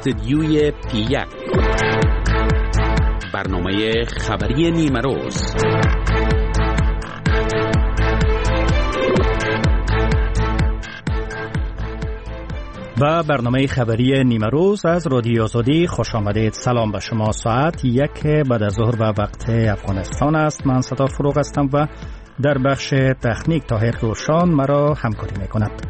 استدیوی P1 برنامه خبری نیمه روز. با برنامه خبری نیمه روز از رادیو آزادی خوش آمدید. سلام به شما. ساعت 1 بعد از ظهر و وقت افغانستان است. من ستار فروغ هستم و در بخش تکنیک طاهر روشان مرا همکاری میکند.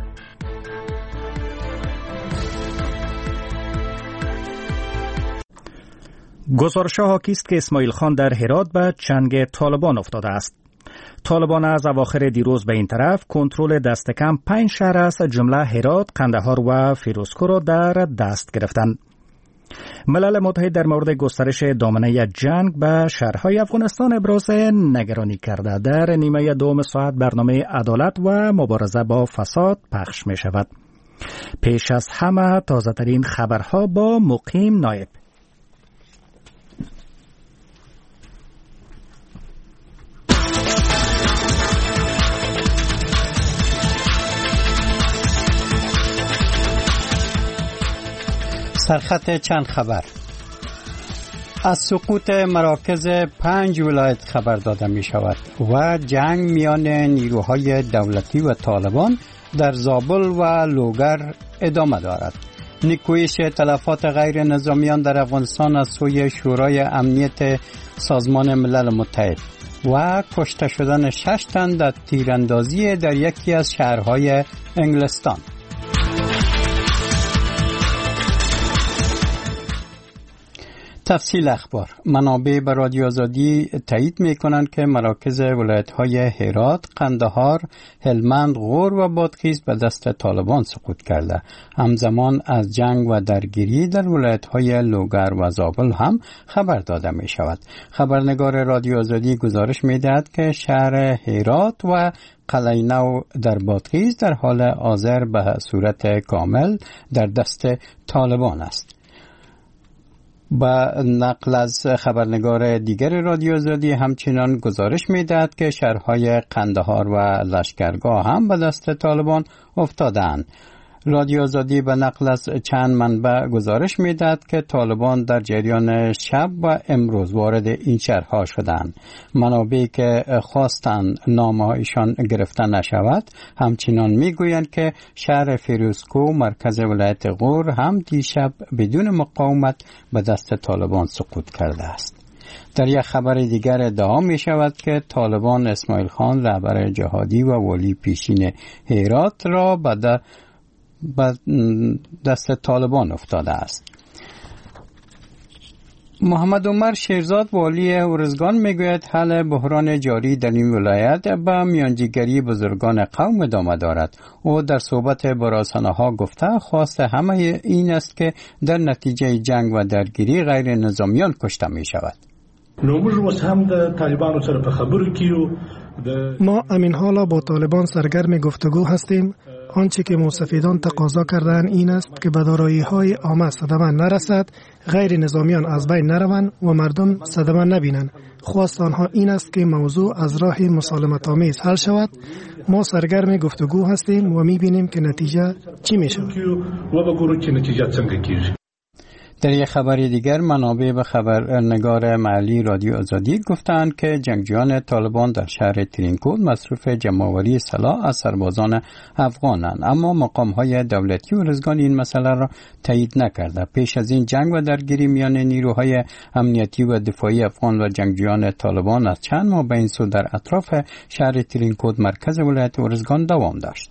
گزارش حاکی است که اسماعیل خان در هرات به چنگ طالبان افتاده است. طالبان از اواخر دیروز به این طرف کنترل دست کم 5 شهر از جمله هرات، قندهار و فیروزکو را در دست گرفتند. ملل متحد در مورد گسترش دامنه جنگ به شهرهای افغانستان ابراز نگرانی کرده. در نیمه دوم ساعت برنامه عدالت و مبارزه با فساد پخش می شود. پیش از همه تازه ترین خبرها با مقیم نایب. سرخط چند خبر. از سقوط مراکز 5 ولایت خبر داده می شود و جنگ میان نیروهای دولتی و طالبان در زابل و لوگر ادامه دارد. نیکویش تلفات غیر نظامیان در افغانستان از سوی شورای امنیت سازمان ملل متحد و کشته شدن 6 تن در تیراندازی در یکی از شهرهای انگلستان. تفصیل اخبار. منابع به رادیو آزادی تایید می‌کنند که مراکز ولایت‌های هرات، قندهار، هلمند، غور و بادغیس به دست طالبان سقوط کرده. همزمان از جنگ و درگیری در ولایت‌های لوگر و زابل هم خبر داده می‌شود. خبرنگار رادیو آزادی گزارش می‌دهد که شهر هرات و قلعه نو در بادغیس در حال حاضر به صورت کامل در دست طالبان است. با نقل از خبرنگار دیگر رادیو آزادی همچنان گزارش می‌دهد که شهرهای قندهار و لشکرگاه هم به دست طالبان افتادند. رادیو آزادی به نقل از چند منبع گزارش می‌دهد که طالبان در جریان شب و امروز وارد این شهرها شدند. منابعی که خواستند نامه‌هایشان گرفته نشود همچنان می‌گویند که شهر فیروزکو مرکز ولایت غور هم دیشب بدون مقاومت به دست طالبان سقوط کرده است. در یک خبر دیگر ادعا می شود که طالبان اسماعیل خان رهبر جهادی و والی پیشین هرات را به دست طالبان افتاده است. محمد عمر شیرزاد والی ارزگان میگوید حل بحران جاری در این ولایت به میانجیگری بزرگان قوم ادامه دارد. او در صحبت با رسانه‌ها گفته خواست همه این است که در نتیجه جنگ و درگیری غیر نظامیان کشته می شود. ما امین حالا با طالبان سرگرم گفتگو هستیم. آنچه که مستفیدان تقاضا کردن این است که به دارایی‌های عامه صدمه نرسد، غیر نظامیان از بین نروند و مردم صدمه نبینند. خواست آنها این است که موضوع از راه مسالمت آمیز حل شود. ما سرگرم گفتگو هستیم و می‌بینیم که نتیجه چی می‌شود. در یک خبر دیگر منابع به خبرنگار محلی رادیو آزادی گفتند که جنگجویان طالبان در شهر ترینکوت مصروف جمع‌آوری سلاح از سربازان افغانند، اما مقام‌های دولتی و ارزگان این مسئله را تایید نکرده. پیش از این جنگ و درگیری میان نیروهای امنیتی و دفاعی افغان و جنگجویان طالبان از چند ماه به این سو در اطراف شهر ترینکوت مرکز ولایت ارزگان دوام داشت.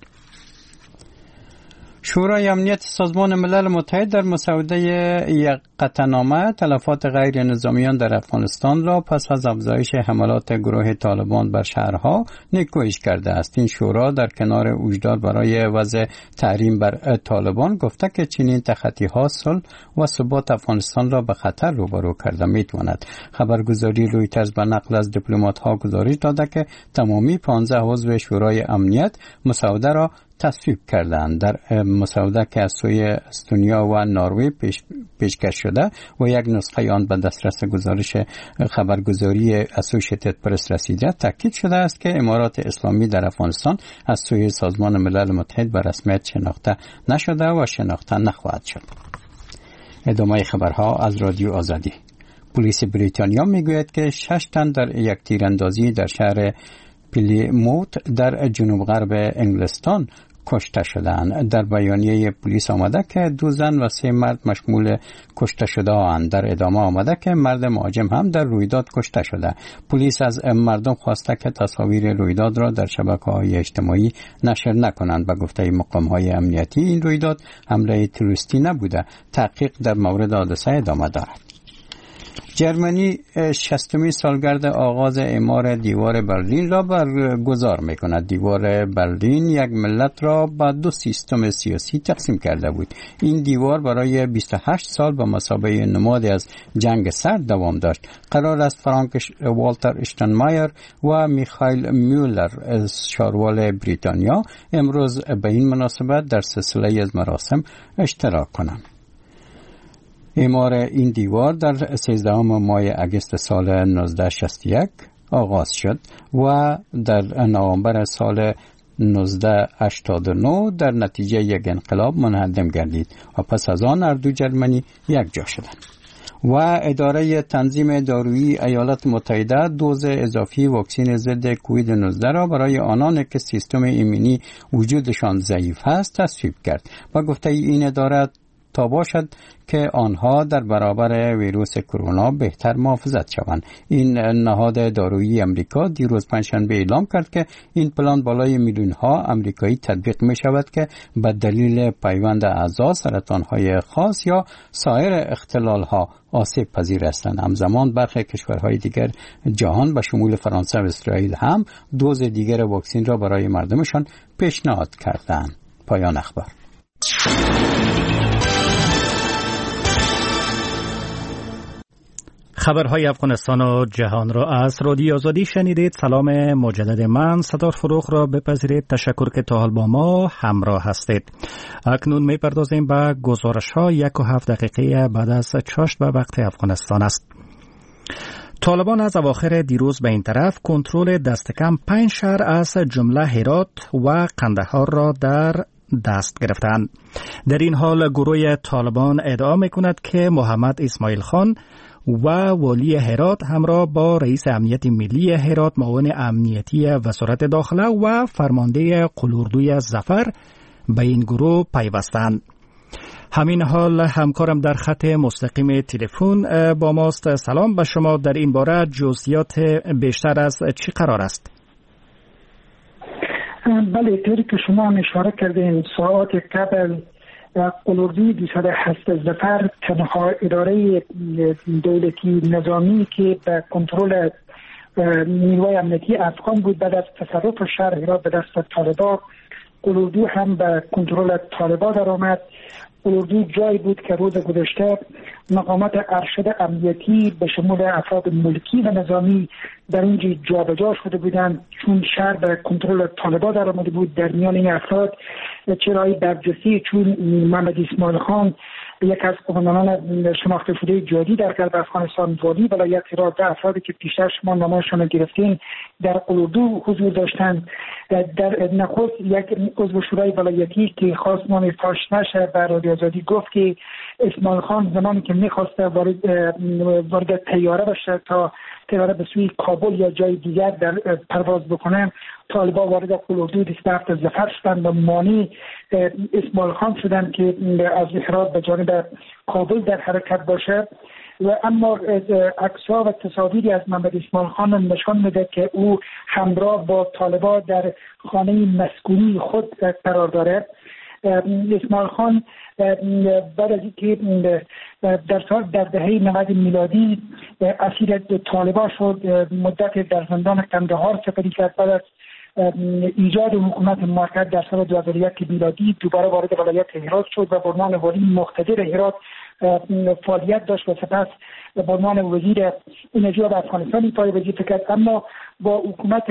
شورای امنیت سازمان ملل متحد در مسوده یک قطعنامه تلفات غیر نظامیان در افغانستان را پس از افزایش حملات گروه طالبان بر شهرها نیکویش کرده است. این شورا در کنار وجدان برای وضع تحریم بر طالبان گفته که چنین تخطی‌ها صلح و ثبات افغانستان را به خطر روبرو کرده می‌تواند. خبرگزاری رویترز به نقل از دیپلمات‌ها گزارش داده که تمامی 15 عضو شورای امنیت مسوده را تصویب کردند. در مسوده که از سوی استونیا و نروژ پیشکش شده و یک نسخه آن به دسترس گزارش خبرگزاری اسوسییتد پرس رسیده، تاکید شده است که امارات اسلامی در افغانستان از سوی سازمان ملل متحد به رسمیت شناخته نشده و شناخته نخواهد شد. ادامه خبرها از رادیو آزادی. پلیس بریتانیا میگوید که 6 تن در یک تیراندازی در شهر پلیموت در جنوب غرب انگلستان کشته شدند. در بیانیه پلیس آمده که 2 زن و 3 مرد مشمول کشته شده اند. در ادامه آمده که مرد مهاجم هم در رویداد کشته شده. پلیس از مردم خواسته که تصاویر رویداد را در شبکه‌های اجتماعی نشر نکنند. به گفته مقام‌های امنیتی این رویداد حمله تروریستی نبوده. تحقیق در مورد حادثه ادامه دارد. جرمنی 60مین سالگرد آغاز اعمار دیوار برلین را برگزار می‌کند. دیوار برلین یک ملت را به 2 سیستم سیاسی تقسیم کرده بود. این دیوار برای 28 سال به مثابه نمادی از جنگ سرد دوام داشت. قرار است فرانک والتر اشتنمایر و میخائیل میولر شاروال بریتانیا امروز به این مناسبت در سلسله از مراسم اشتراک کنند. اعمار این دیوار در 13 ماه اگست سال 1961 آغاز شد و در نوامبر سال 1989 در نتیجه یک انقلاب منهدم گردید و پس از آن هر دو جرمنی یک جا شدند. و اداره تنظیم دارویی ایالات متحده دوز اضافی واکسن ضد کووید 19 را برای آنان که سیستم ایمنی وجودشان ضعیف است تصویب کرد و گفته این اداره تا باشد که آنها در برابر ویروس کرونا بهتر محافظت شوند. این نهاد دارویی امریکا دیروز پنجشنبه اعلام کرد که این پلان بالای میلیون‌ها امریکایی تطبیق می شود که به دلیل پیوند اعضا، سرطان‌های خاص یا سایر اختلال‌ها آسیب پذیر هستند. همزمان برخی کشورهای دیگر جهان به شمول فرانسه و اسرائیل هم دوز دیگر واکسن را برای مردمشان پیشنهاد کردند. پایان اخبار. خبرهای افغانستان و جهان را از رادیو آزادی شنیدید. سلام مجدد من صدار فروغ را بپذیرید. تشکر که تا حال با ما همراه هستید. اکنون می پردازیم به گزارش ها. 1.7 دقیقه بعد از چاشت به وقت افغانستان است. طالبان از اواخر دیروز به این طرف کنترل دست کم 5 شهر از جمله هرات و قندهار را در دست گرفتند. در این حال گروه طالبان ادعا می کند که محمد اسماعیل خان و والی هرات همراه با رئیس امنیت ملی هرات، معاون امنیتی وزارت داخله و فرمانده قلوردوی ظفر به این گروه پیوستند. همین حال همکارم در خط مستقیم تلفن با ماست. سلام به شما. در این باره جزئیات بیشتر از چی قرار است؟ بله، طوری که شما هم اشاره کردین ساعات قبل قلوردوی 208 ظفر تنها اداره دولتی نظامی که به کنترل نیروی امنیتی افغان بود بعد از تصرف شهر هرات به دست طالبان، قلوردوی هم به کنترل طالبان در آمد. قلوردوی جایی بود که روز گذشته مقامات ارشد امنیتی به شمول افراد ملکی و نظامی در اینجا جابجا شده بودند چون شهر به کنترل طالبان در آمده بود. در میان این افراد چرای برجسته چون محمد اسماعیل خان، یک از قماندانان شناخته شده جدی در غرب افغانستان، والی ولایت هرات، افرادی که پیشتر شما نامشون گرفتین در قلوردو حضور داشتند. در نخست یک عضو شورای ولایتی که خواست نام فاش نشه به رادیو آزادی گفت که اسماعیل خان زمانی که می‌خواسته وارد طیاره بشه تا طیاره به سوی کابل یا جای دیگر در پرواز بکنه، طالبان وارد قلوردو 27 ظفر شدند و مانع اسماعیل خان شدند که از هرات به جانب کابل در حرکت باشه. و اما عکس‌ها و تصاویری از محمد اسماعیل خان نشان میده که او همراه با طالبان در خانه مسکونی خود قرار داره. اسماعیل خان بعد از اینکه در دهه 90 میلادی اسیر طالبان شد، مدت در زندان قندهار سپری کرد. بعد از ایجاد حکومت موقت در سال 2001 میلادی دوباره وارد ولایت هرات شد و به عنوان والی مقتدر هرات فعالیت داشت و سپس به عنوان وزیر انرژی و افغانستان پای وظیفه کرد. اما با حکومت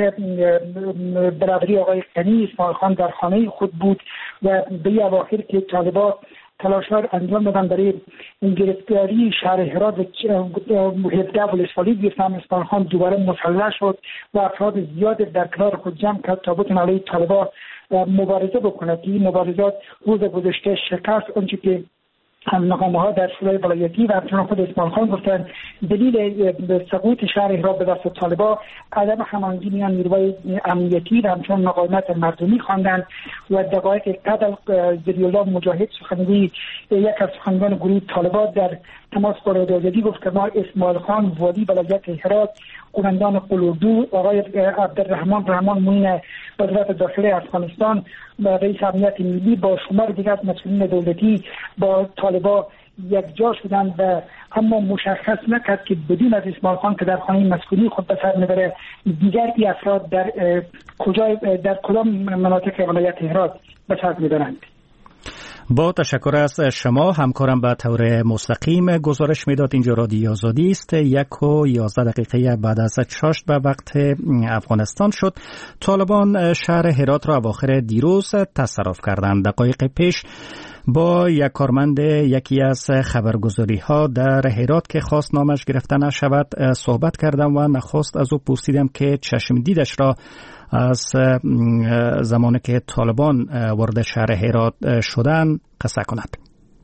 برادری آقای غنی، اسماعیل خان در خانه خود بود و به اواخر که طالبان تلاش‌ها انجام دادن برای گرفتاری شهر هرات و 17 ولسوالی گرفتن، اسماعیل خان دوباره مسلح شد و افراد زیاد در کنار خود جمع کرد تا بتونه علیه طالبان مبارزه بکنه. این مبارزات روز گذشته شکست. آنچه که نامه ها در شورای ولایتی و همچنان خود اسماعیل خان گفتن دلیل سقوط شهر هرات به دست طالبان عدم هماهنگی میان نیروهای امنیتی و همچنان مقاومت مردمی خواندند و دقایق قبل ذری الله مجاهد سخنگوی یک از سخنگوان گروه طالبان در تماس با رادیو آزادی گفت که ما اسماعیل خان والی ولایت هرات، قماندان قلوردو آقای عبدالرحمن معین وزارت داخلی افغانستان و رئیس امنیت ملی با شمار دیگر مسئولین دولتی با طالبان یک جا شدند و اما مشخص نکرد که بدون از اسماعیل خان که در خانه مسئولی خود به سر میبره دیگر ای افراد در کدام مناطق ولایت هرات به سر میبرند. با تشکر از شما. همکارم به طور مستقیم گزارش میداد. اینجا رادیو آزادی است. 1:11 بعد از چاشت به وقت افغانستان شد. طالبان شهر هرات را اواخر دیروز تصرف کردند. دقایق پیش با یک کارمند یکی از خبرگزاری ها در هرات که خواست نامش گرفته نشود صحبت کردم و نخواست از او پرسیدم که چشم دیدش را از زمانی که طالبان وارد شهر هرات شدن قصه کند.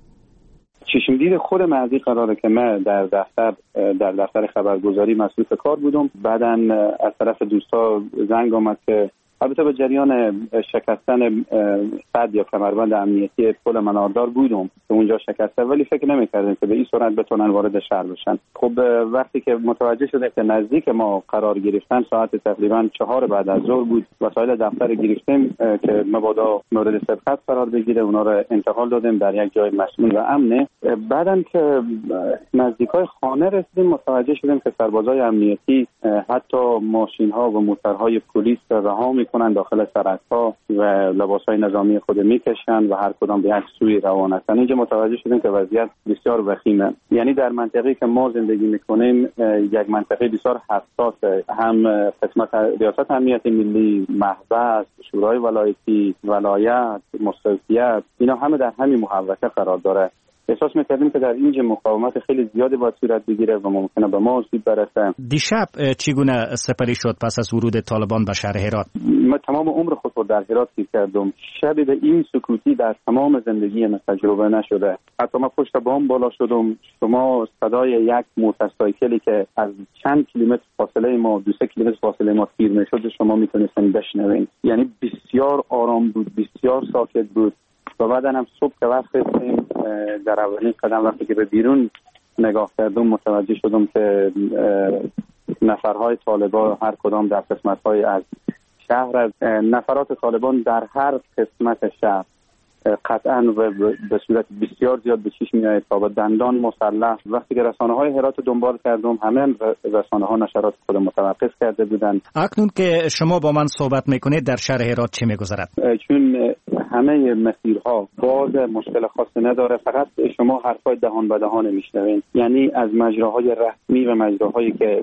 چشم دید خود مهدی قراره که من در دفتر خبرگزاری مسئول کار بودم. بعداً از طرف دوستا زنگ آمد که البته به جریان شکستن صد یا کمربند امنیتی پل مناردار بودم که اونجا شکسته، ولی فکر نمی‌کردیم که به این صورت بتونن وارد شهر بشن. خب وقتی که متوجه شدیم که نزدیک ما قرار گرفتن ساعت تقریبا 4 بعد از ظهر بود، وسایل دفتر گرفتیم که مبادا مورد سبقت قرار بگیره، اونا رو انتقال دادیم در یک جای مسئول و امنه. بعدن که نزدیکای خانه رسیدیم متوجه شدیم که سربازای امنیتی حتی ماشین‌ها و موتورهای پلیس رها میکنن داخل سرک‌ها و لباس‌های نظامی خود میکشن و هر کدام به یک سوی روان هستن. اینجا متوجه شدیم که وضعیت بسیار وخیمه. یعنی در منطقه‌ای که ما زندگی میکنیم یک منطقه بسیار حساسه، هم قسمت ریاست امنیت ملی، محبس، شورای ولایتی، ولایت، مستوفیت، اینا همه در همین محوطه قرار داره. احساس می‌کردیم که در اینجا مقاومت خیلی زیادی باید صورت بگیره و ممکنه به ما آسیب برسه. دیشب چگونه سپری شد پس از ورود طالبان به شهر هرات؟ من تمام عمر خود رو در هرات سیر کردم. شبی به این سکوتی در تمام زندگی من تجربه نشده. حتی من پشت بام بالا شدم، شما صدای یک موتورسایکلی که از چند کیلومتر فاصله ما 2-3 کیلومتر فاصله ما تیر میشد شما میتونستین بشنوین. یعنی بسیار آرام بود، بسیار ساکت بود. و بعدن هم صبح که وقت رسیدیم در اولین قدم وقتی که به بیرون نگاه کردم متوجه شدم که نفرهای طالبان هر کدام در قسمت‌های از شهر، از نفرات طالبان در هر قسمت شهر قطعاً و به صورت بسیار زیاد به چشم میاد تا با دندان مسلح. وقتی که رسانه‌های هرات رو دنبال کردم همه رسانه‌ها نشرات خود متوقف کرده بودند. اکنون که شما با من صحبت میکنید در شهر هرات چه میگذرد؟ چون همه مسیرها باز مشکل خاصی نداره، فقط شما حرفای دهان به دهان میشنوین. یعنی از مجراهای رسمی و مجراهایی که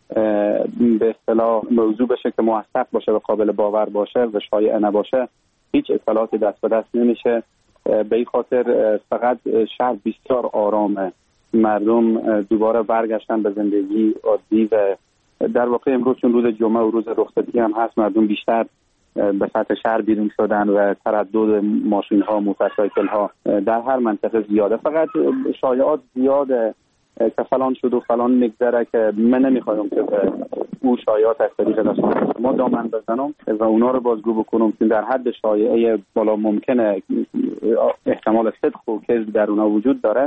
به اصطلاح موضوع بشه که موثق باشه و قابل باور باشه و شایع نباشه هیچ اطلاعاتی دست به دست نمیشه. به این خاطر فقط شهر بسیار آرامه، مردم دوباره برگشتن به زندگی عادی و در واقع امروز چون روز جمعه و روز رخصتی هم هست مردم بیشتر به سطح شهر بیرون شدن و تردد ماشین ها، موتورسایکل ها در هر منطقه زیاده. فقط شایعات زیاده که فلان شد و فلان میگذره که من نمیخوایم که به او شایعات از طریق رسانه ما دامن بزنم و اونا رو بازگو بکنم که در حد شایعه بالا ممکنه احتمال صدق و کذب در اونا وجود داره،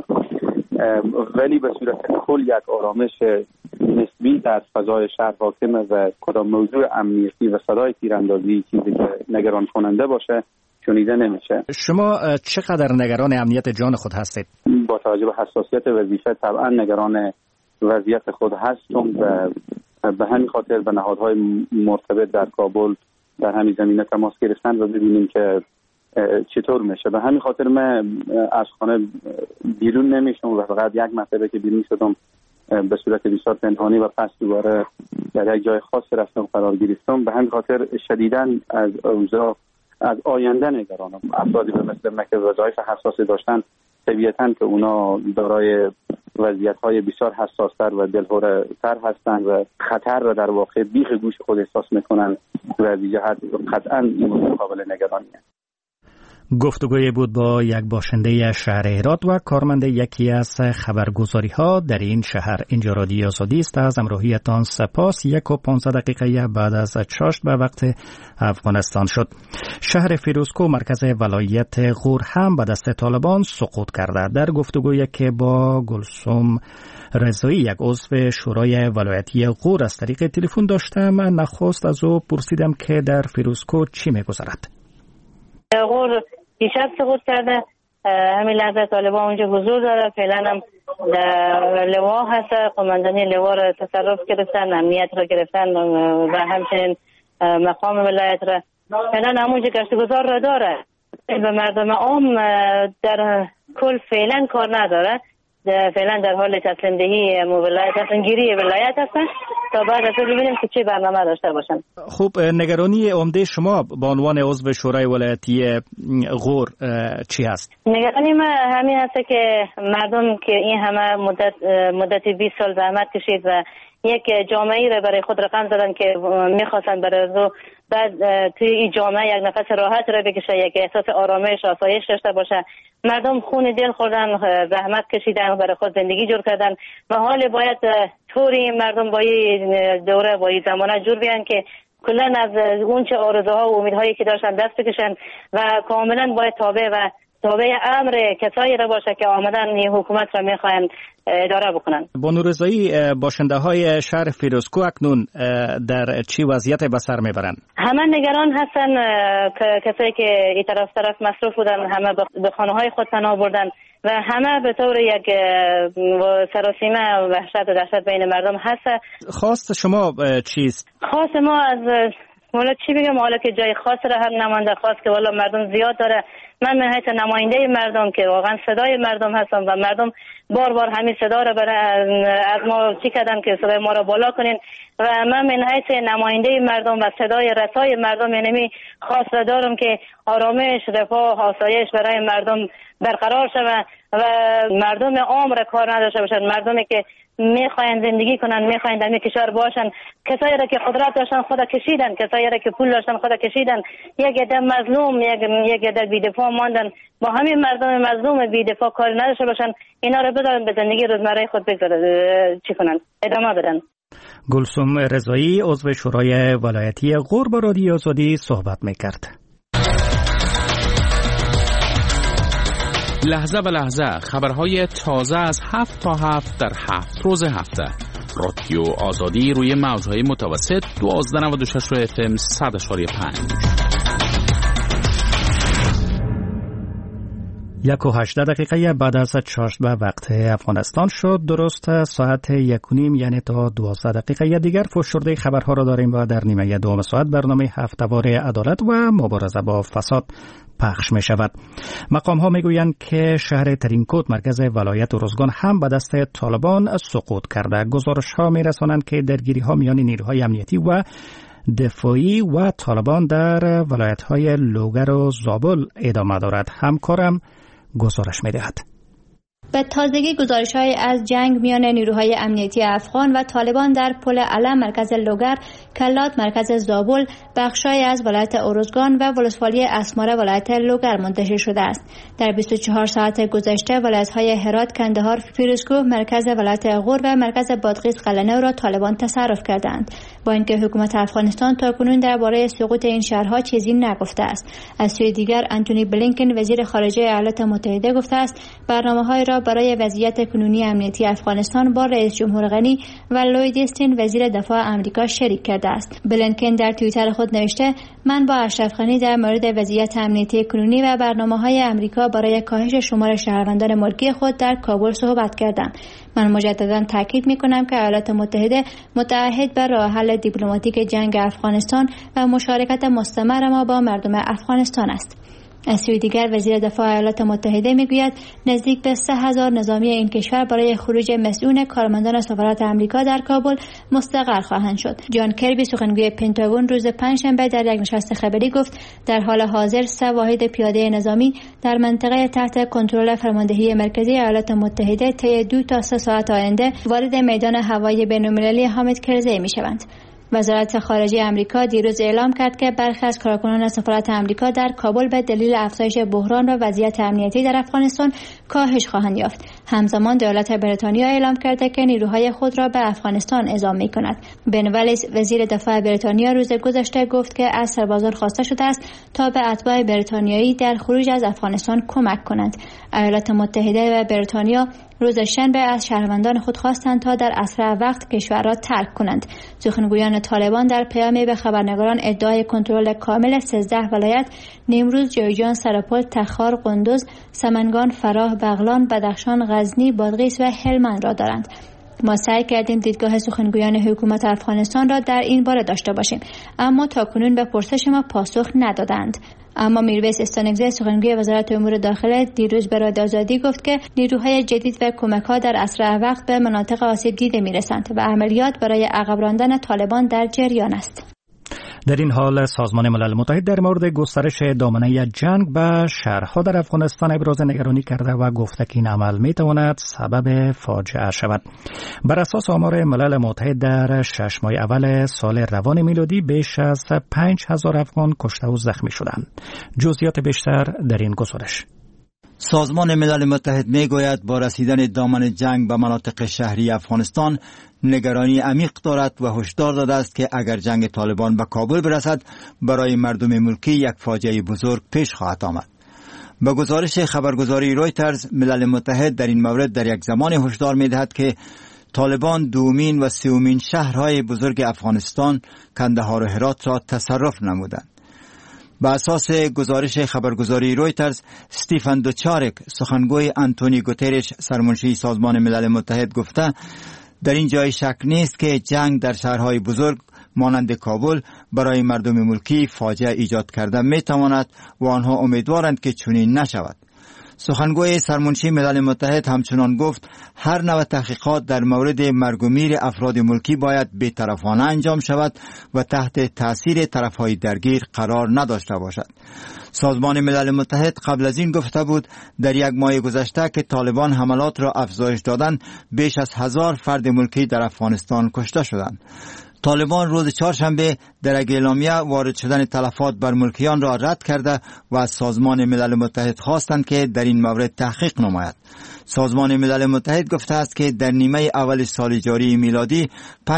ولی به صورت کل یک آرامش نسبی در فضای شهر حاکمه و کدام موضوع امنیتی و صدای تیراندازی چیزی که نگران کننده باشه شنیده نمیشه. شما چقدر نگران امنیت جان خود هستید؟ با توجه به حساسیت وظیفه طبعا نگران وضعیت خود هستم و به همین خاطر به نهادهای مرتبط در کابل در همین زمینه تماس گرفتن و ببینیم که چطور میشه. به همین خاطر من از خانه بیرون نمیشم و فقط یک مرتبه که بیرون شدم به صورت بسیار پنهانی و پس دوباره در یک جای خاص رفتم قرار گرفتم. به همین خاطر شدیداً از اوضاع از آینده نگرانم. افرادی به مثل من که وظایف حساسی داشتن طبیعتاً که اونا دارای وضعیت‌های بسیار حساس‌تر و دلهره‌تر هستند و خطر را در واقع بیخ گوش خود احساس می‌کنن و از این جهت قطعاً این قابل نگرانیه. گفتگوی بود با یک باشنده شهر هرات و کارمند یکی از خبرگزاری ها در این شهر. اینجا رادیو آزادی است. از همراهیتان سپاس. 1:15 بعد از چاشت به وقت افغانستان شد. شهر فیروزکوه مرکز ولایت غور هم به دست طالبان سقوط کرده. در گفتگویی که با گلسوم رضایی یک عضو شورای ولایتی غور از طریق تلفن داشتم، نخست از او پرسیدم که در فیروزکوه چی می‌گذرد. غور دیشب سقوط کرده. همین لحظه طالبان اونجا حضور داره. فعلا هم لوا هست. قماندانی لوا را تصرف گرفتن، امنیت را گرفتن و همچنین مقام ولایت را فعلا همونجا گشتگزار را داره. به مردم عام در کل فعلا کار نداره. فعلا در حال تسلیم دهی تصمیم‌گیری ولایت هستن تا بعد از ببینیم که چه برنامه داشته باشن. خب نگرانی عمده شما به عنوان عضو شورای ولایتی غور چی هست؟ نگرانی ما همین هست که مردم که این همه مدت 20 سال زحمت کشید و یک جامعه‌ای را برای خود رقم زدن که می‌خواستن برای بعد توی این جامعه یک نفس راحت را بکشه، یک احساس آرامش و آسایش داشته باشه. مردم خون دل خوردن، زحمت کشیدن، برای خود زندگی جور کردن و حال باید طوری مردم با این دوره با این زمانه جور بیان که کلا از اون چه آرزوها و امیدهایی که داشتن دست بکشن و کاملا باید تابع امر کسایی را باشه که آمدن این حکومت را میخواین اداره بکنن. بانو رضایی، باشنده های شهر فیروزکوه اکنون در چی وضعیت به سر میبرند؟ همه نگران هستن. کسایی که این طرف مصروف بودن همه به خانه های خود پناه بردن و همه به طور یک سراسیمه وحشت و دهشت بین مردم هست. خواست شما چیست؟ خواست ما از مولا چی بگم، حالا که جای خاص را هم نمانده، خواست که والا مردم زیاد داره. من به حیث نماینده مردم که واقعا صدای مردم هستم و مردم بار همین صدا را از ما چی کردن که صدای ما را بالا کنین و من به حیث نماینده مردم و صدای رسای مردم یعنی خواست دارم که آرامش، رفاه، آسایش برای مردم برقرار شود و مردم عام را کار نداشته باشن. مردمی که میخواین زندگی کنن، میخواین در این کشور باشن، کسایی را که قدرت داشتن خدا کشیدن، کسایی را که پول داشتن خدا کشیدن، یک عده مظلوم، یک عده بی‌دفاع ماندن. با همین مردم مظلوم بی‌دفاع کار نداشته باشن، اینا را بذارن به زندگی روزمره خود چی کنن، ادامه بدن. گلسوم رضایی عضو شورای ولایتی غور با رادیو آزادی صحبت میکرد. لحظه به لحظه خبرهای تازه از 7 تا 7 در 7 روز هفته. رادیو آزادی روی موجهای متوسط 1296 و FM 100.5. 1:18 بعد از چاشت به وقت افغانستان شد. درست ساعت 1:30 یعنی تا 12 دیگر فشرده خبرها را داریم و در نیمه دوم ساعت برنامه هفته‌وار عدالت و مبارزه با فساد پخش می شود. مقام ها می گویند که شهر ترینکوت مرکز ولایت ارزگان هم به دست طالبان سقوط کرده. گزارش ها می رسانند که درگیری ها میان نیروهای امنیتی و دفاعی و طالبان در ولایت های لوگر و زابل ادامه دارد. همکارم گزارش می دهد. به تازگی گزارش‌های از جنگ میان نیروهای امنیتی افغان و طالبان در پل علم مرکز لوگر، کلات مرکز زابل، بخشای از ولایت ارزگان و ولسوالی اسماره ولایت لوگر منتشر شده است. در 24 ساعت گذشته ولایت‌های هرات، کندهار، فیروزکوه، مرکز ولایت غور و مرکز بادغیس قلعه‌نو را طالبان تصرف کردند. با اینکه حکومت افغانستان تاکنون درباره سقوط این شهرها چیزی نگفته است. از سوی دیگر آنتونی بلینکن وزیر خارجه ایالات متحده گفته است برنامه‌های را برای وضعیت کنونی امنیتی افغانستان با رئیس جمهور غنی و لوید استین وزیر دفاع آمریکا شریک کرده است. بلینکن در توییتر خود نوشته من با اشرف غنی در مورد وضعیت امنیتی کنونی و برنامه‌های آمریکا برای کاهش شمار شهروندان ملکی خود در کابل صحبت کردم. من مجددا تاکید می‌کنم که ایالات متحده متعهد به راه حل دیپلماتیک جنگ افغانستان و مشارکت مستمر ما با مردم افغانستان است. از سوی دیگر وزیر دفاع ایالات متحده میگوید نزدیک به 3000 نظامی این کشور برای خروج مسئول کارمندان سفارت آمریکا در کابل مستقر خواهند شد. جان کربی سخنگوی پنتاگون روز پنجشنبه در یک نشست خبری گفت در حال حاضر 3 واحد پیاده نظامی در منطقه تحت کنترل فرماندهی مرکزی ایالات متحده طی 2 تا 3 ساعت آینده وارد میدان هوایی بین‌المللی حامد کرزی میشوند. وزارت خارجه آمریکا دیروز اعلام کرد که برخی از کارکنان سفارت آمریکا در کابل به دلیل افزایش بحران و وضعیت امنیتی در افغانستان کاهش خواهند یافت. همزمان دولت بریتانیا اعلام کرده که نیروهای خود را به افغانستان اعزام می‌کند. بن والیس وزیر دفاع بریتانیا روز گذشته گفت که از سربازان خواسته شده است تا به اتباع بریتانیایی در خروج از افغانستان کمک کنند. ایالات متحده و بریتانیا روز شنبه از شهروندان خود خواستند تا در اسرع وقت کشور را ترک کنند. سخنگویان طالبان در پیامی به خبرنگاران ادعای کنترل کامل 13 ولایت نیمروز، جویجان، سرپل، تخار، قندوز، سمنگان، فراه، بغلان، بدخشان، غزنی، بادغیس و هلمند را دارند. ما سعی کردیم دیدگاه سخنگویان حکومت افغانستان را در این باره داشته باشیم، اما تاکنون به پرسش ما پاسخ ندادند. اما میرویس استانکزی سخنگوی وزارت امور داخله دیروز به رادیو آزادی گفت که نیروهای جدید و کمک‌ها در اسرع وقت به مناطق آسیب دیده می‌رسند و عملیات برای عقب راندن طالبان در جریان است. در این حال سازمان ملل متحد در مورد گسترش دامنه جنگ به شهرها در افغانستان ابراز نگرانی کرده و گفته که این عمل میتواند سبب فاجعه شود. بر اساس آمار ملل متحد در 6 ماه اول سال روان میلادی بیش از 5000 افغان کشته و زخمی شدند. جزئیات بیشتر در این گزارش. سازمان ملل متحد میگوید با رسیدن دامن جنگ به مناطق شهری افغانستان نگرانی عمیق دارد و هشدار داده است که اگر جنگ طالبان به کابل برسد برای مردم ملکی یک فاجعه بزرگ پیش خواهد آمد. به گزارش خبرگزاری رویترز، ملل متحد در این مورد در یک زمان هشدار می‌دهد که طالبان دومین و سومین شهرهای بزرگ افغانستان کندهار و هرات را تصرف نمودند. به اساس گزارش خبرگزاری رویترز، استیفن دوچارک سخنگوی آنتونی گوترش سرمنشی سازمان ملل متحد گفته در این جای شک نیست که جنگ در شهرهای بزرگ مانند کابل برای مردم ملکی فاجعه ایجاد کرده می تواند و آنها امیدوارند که چنین نشود. سخنگوی سرمنشی ملل متحد همچنان گفت هر نوع تحقیقات در مورد مرگ و میر افراد ملکی باید بی‌طرفانه انجام شود و تحت تأثیر طرفهای درگیر قرار نداشته باشد. سازمان ملل متحد قبل از این گفته بود در یک ماه گذشته که طالبان حملات را افزایش دادند بیش از 1000 فرد ملکی در افغانستان کشته شدند. طالبان روز چهارشنبه در یک اعلامیه وارد شدن تلفات بر ملکیان را رد کرده و از سازمان ملل متحد خواستند که در این مورد تحقیق نماید. سازمان ملل متحد گفته است که در نیمه اول سال جاری میلادی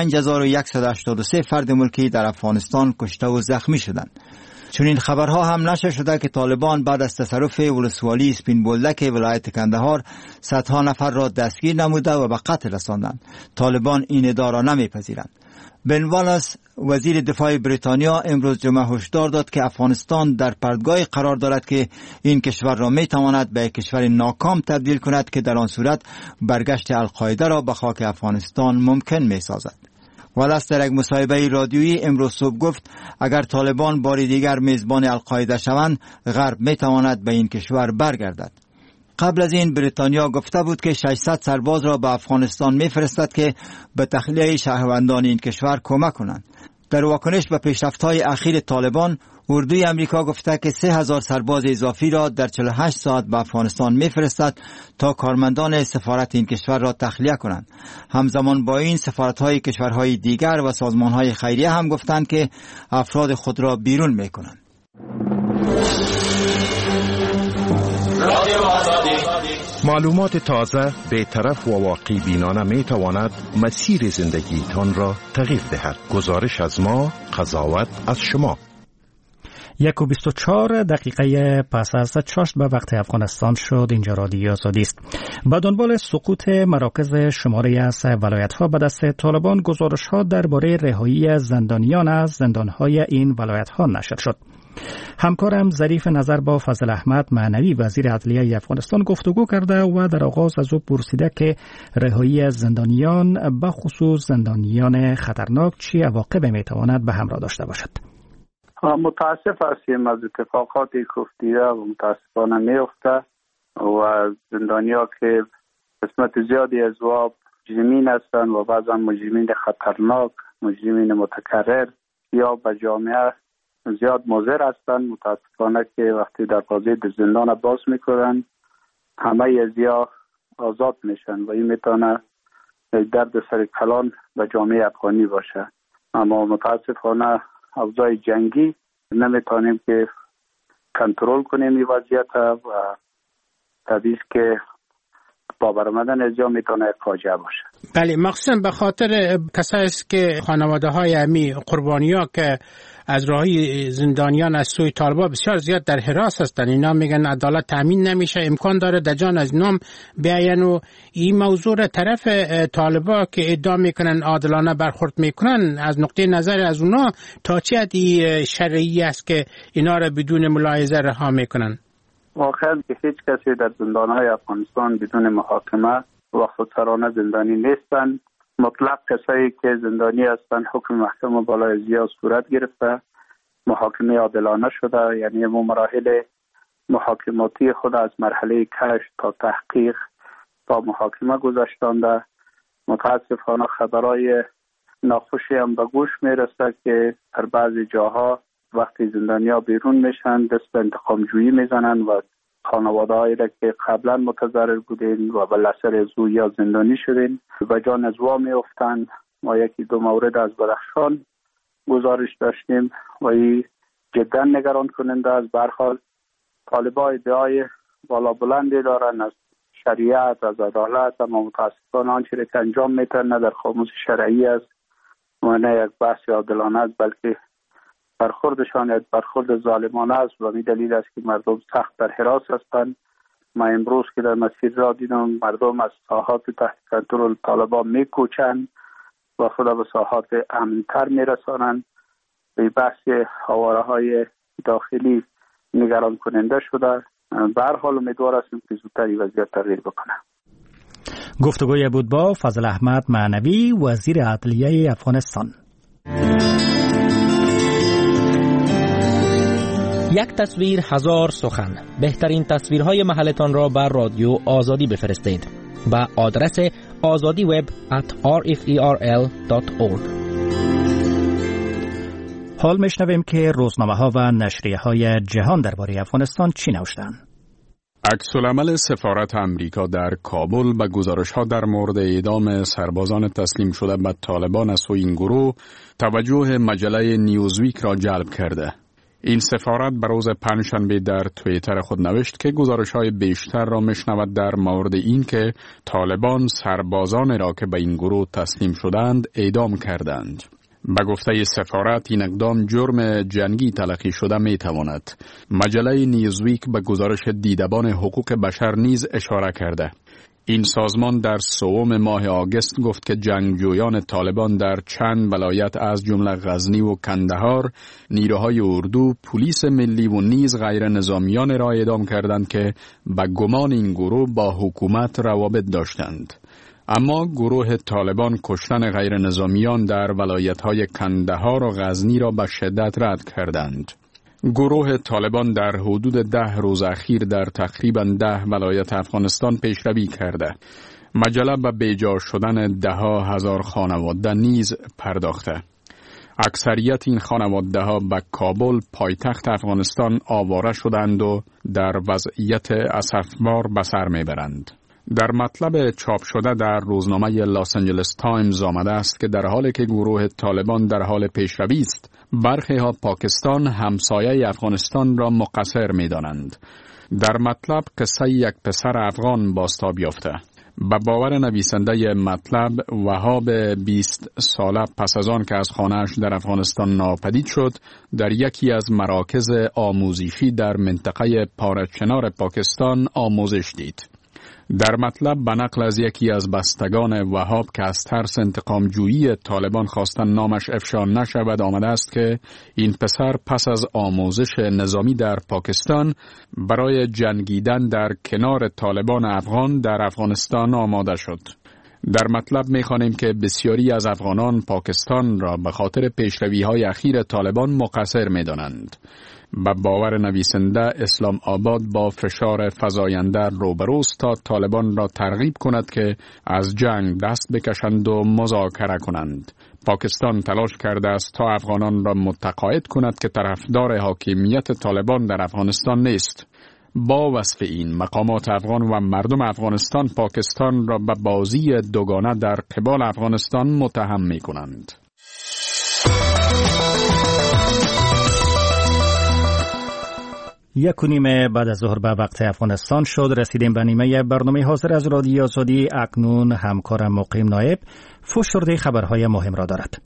5183 فرد ملکی در افغانستان کشته و زخمی شدند. چنین خبرها هم نشر شده که طالبان بعد از تصرف ولسوالی سپین بولدک ولایت کندهار صدها نفر را دستگیر نموده و به قتل رساندند. طالبان این ادعا را نمیپذیرند. بن والیس وزیر دفاع بریتانیا امروز جمعه هشدار داد که افغانستان در پرتگاهی قرار دارد که این کشور را میتواند به کشور ناکام تبدیل کند که در آن صورت برگشت القاعده را به خاک افغانستان ممکن میسازد. والیس در یک مصاحبه رادیویی امروز صبح گفت اگر طالبان بار دیگر میزبان القاعده شوند غرب میتواند به این کشور برگردد. قبل از این بریتانیا گفته بود که 600 سرباز را به افغانستان میفرستد که به تخلیه شهروندان این کشور کمک کنند. در واکنش به پیشرفت‌های اخیر طالبان، اردوی امریکا گفته که 3000 سرباز اضافی را در 48 ساعت به افغانستان میفرستد تا کارمندان سفارت این کشور را تخلیه کنند. همزمان با این سفارت‌های کشورهای دیگر و سازمان‌های خیریه هم گفتند که افراد خود را بیرون می‌کنند. معلومات تازه، بی‌طرف و واقعی بینانه می تواند مسیر زندگیتان را تغییر دهد. گزارش از ما، قضاوت از شما. 1:24 دقیقه پس از چاشت به وقت افغانستان شد. اینجا رادیو آزادی است. به دنبال سقوط مراکز شماری از ولایت‌ها به دست طالبان، گزارش‌ها درباره رهایی زندانیان از زندان‌های این ولایت‌ها نشر شد. همکارم ظریف نظر با فضل احمد معنوی وزیر عدلیه افغانستان گفتگو کرده و در آغاز از او پرسیده که رهایی زندانیان به خصوص زندانیان خطرناک چه عواقبی میتواند به همراه داشته باشد. متاسف هستیم از اتفاقاتی که افتاده و متاسفانه میفته و زندانیا که قسمت زیادی از واب مجرمین هستند و بعضا مجرمین خطرناک، مجرمین متکرر یا به جامعه زیاد مضر هستند. متاسفانه که وقتی در قضیه زندان باز میکنن همه از یا آزاد میشن و این میتونه درد سر کلان به جامعه افغانی باشه. اما متاسفانه اوضاع جنگی نمیتونیم که کنترل کنیم این وضعیت و طبیعی است که با برآمدن از جا میتونه فاجعه باشه. بله، مخصوصا به خاطر کسایی است که خانواده های امی قربانی‌ها که از راهی زندانیان از سوی طالبان بسیار زیاد در حراس هستند. اینا میگن عدالت تامین نمیشه، امکان داره دجان از نام بیاین و این موضوع را طرف طالبان که ادعا میکنن عادلانه برخورد میکنن از نقطه نظر از اونا تا چه حدی شرعی است که اینا را بدون ملاحظه رها میکنن؟ واقعا که هیچ کسی در زندانهای افغانستان بدون محاکمه و خودسرانه زندانی نیستند. مطلق کسایی که زندانی هستند حکم محکمه بالای زیاد صورت گرفته، محاکمه عادلانه شده، یعنی ما مراحل محاکماتی خود از مرحله کشف تا تحقیق تا محاکمه گذشتانده. متاسفانه خبرهای ناخوشی هم به گوش میرسه که در بعضی جاها وقتی زندانیا بیرون میشن دست به انتقام جویی میزنن و خانواده هایی را که قبلا متضرر بودین و بل اثر زو یا زندانی شدین و جان از وا میافتن. ما یکی دو مورد از بدخشان گزارش داشتیم و این جدا نگران کننده است. به هر حال طالبان ادعای بالا بلندی دارن از شریعت، از عدالت، اما متاسفانه آنچه را که انجام میتن نه در قاموس شرعی است و نه یک بحث عادلانه است، بلکه برخوردشان برخورد ظالمانه است و به دلیل است که مردم سخت در حراس هستند. ما امروز که در مسیر را دیدم مردم از ساحات تحت کنترل طالبان میکوچند و خود به ساحات امن‌تر میرسانند. به بحث حواره های داخلی نگران کننده شده. به هر حال امیدوار هستیم که زودتر وضعیت تغییر بکنه. گفتگوی بود با فضل احمد معنوی، وزیر عدلیه افغانستان. یک تصویر هزار سخن. بهترین تصویرهای محلتان را بر رادیو آزادی بفرستید به آدرس azadiweb@rferl.org. حال میشنویم که روزنامه‌ها و نشریه‌های جهان درباره افغانستان چی نوشتند. عکس‌العمل سفارت آمریکا در کابل به گزارش‌ها در مورد اعدام سربازان تسلیم شده به طالبان از سوی این گروه توجه مجله نیوزویک را جلب کرده. این سفارت به روز پنجشنبه در توییتر خود نوشت که گزارش‌های بیشتر را میشنود در مورد این که طالبان سربازان را که به این گروه تسلیم شدند اعدام کردند. به گفته سفارت این اقدام جرم جنگی تلقی شده میتواند. مجله نیوزویک به گزارش دیدبان حقوق بشر نیز اشاره کرده. این سازمان در سوم ماه آگوست گفت که جنگجویان طالبان در چند ولایت از جمله غزنی و کندهار نیروهای اردو، پلیس ملی و نیز غیر نظامیان را اعدام کردند که به گمان این گروه با حکومت روابط داشتند. اما گروه طالبان کشتن غیر نظامیان در ولایت‌های کندهار و غزنی را به شدت رد کردند. گروه طالبان در حدود 10 روز اخیر در تقریباً 10 ولایت افغانستان پیشروی کرده. مجله به بیجا شدن ده‌ها هزار خانواده نیز پرداخته. اکثریت این خانواده ها به کابل پایتخت افغانستان آواره شدند و در وضعیت اسفبار به سر میبرند. در مطلب چاپ شده در روزنامه لاس آنجلس تایمز آمده است که در حالی که گروه طالبان در حال پیشروی است، برخی ها پاکستان همسایه افغانستان را مقصر می دانند. در مطلب قصه یک پسر افغان بازتاب یافته. به باور نویسنده مطلب، وهاب 20 ساله پس از آن که از خانه‌اش در افغانستان ناپدید شد، در یکی از مراکز آموزشی در منطقه پارچنار پاکستان آموزش دید. در مطلب به نقل از یکی از بستگان وهاب که از ترس انتقام جویی طالبان خواستن نامش افشا نشود آمده است که این پسر پس از آموزش نظامی در پاکستان برای جنگیدن در کنار طالبان افغان در افغانستان آماده شد. در مطلب می‌خوانیم که بسیاری از افغانان پاکستان را به خاطر پیشروی‌های اخیر طالبان مقصر می‌دانند. به باور نویسنده، اسلام آباد با فشار فزاینده روبروست تا طالبان را ترغیب کند که از جنگ دست بکشند و مذاکره کنند. پاکستان تلاش کرده است تا افغانان را متقاعد کند که طرفدار حاکمیت طالبان در افغانستان نیست. با وصف این، مقامات افغان و مردم افغانستان پاکستان را به بازی دوگانه در قبال افغانستان متهم می کنند. 1:30 بعد از ظهر به وقت افغانستان شد. رسیدیم به نیمه برنامه حاضر از رادیو آزادی. اکنون همکارم مقیم نایب فشرده خبرهای مهم را دارد.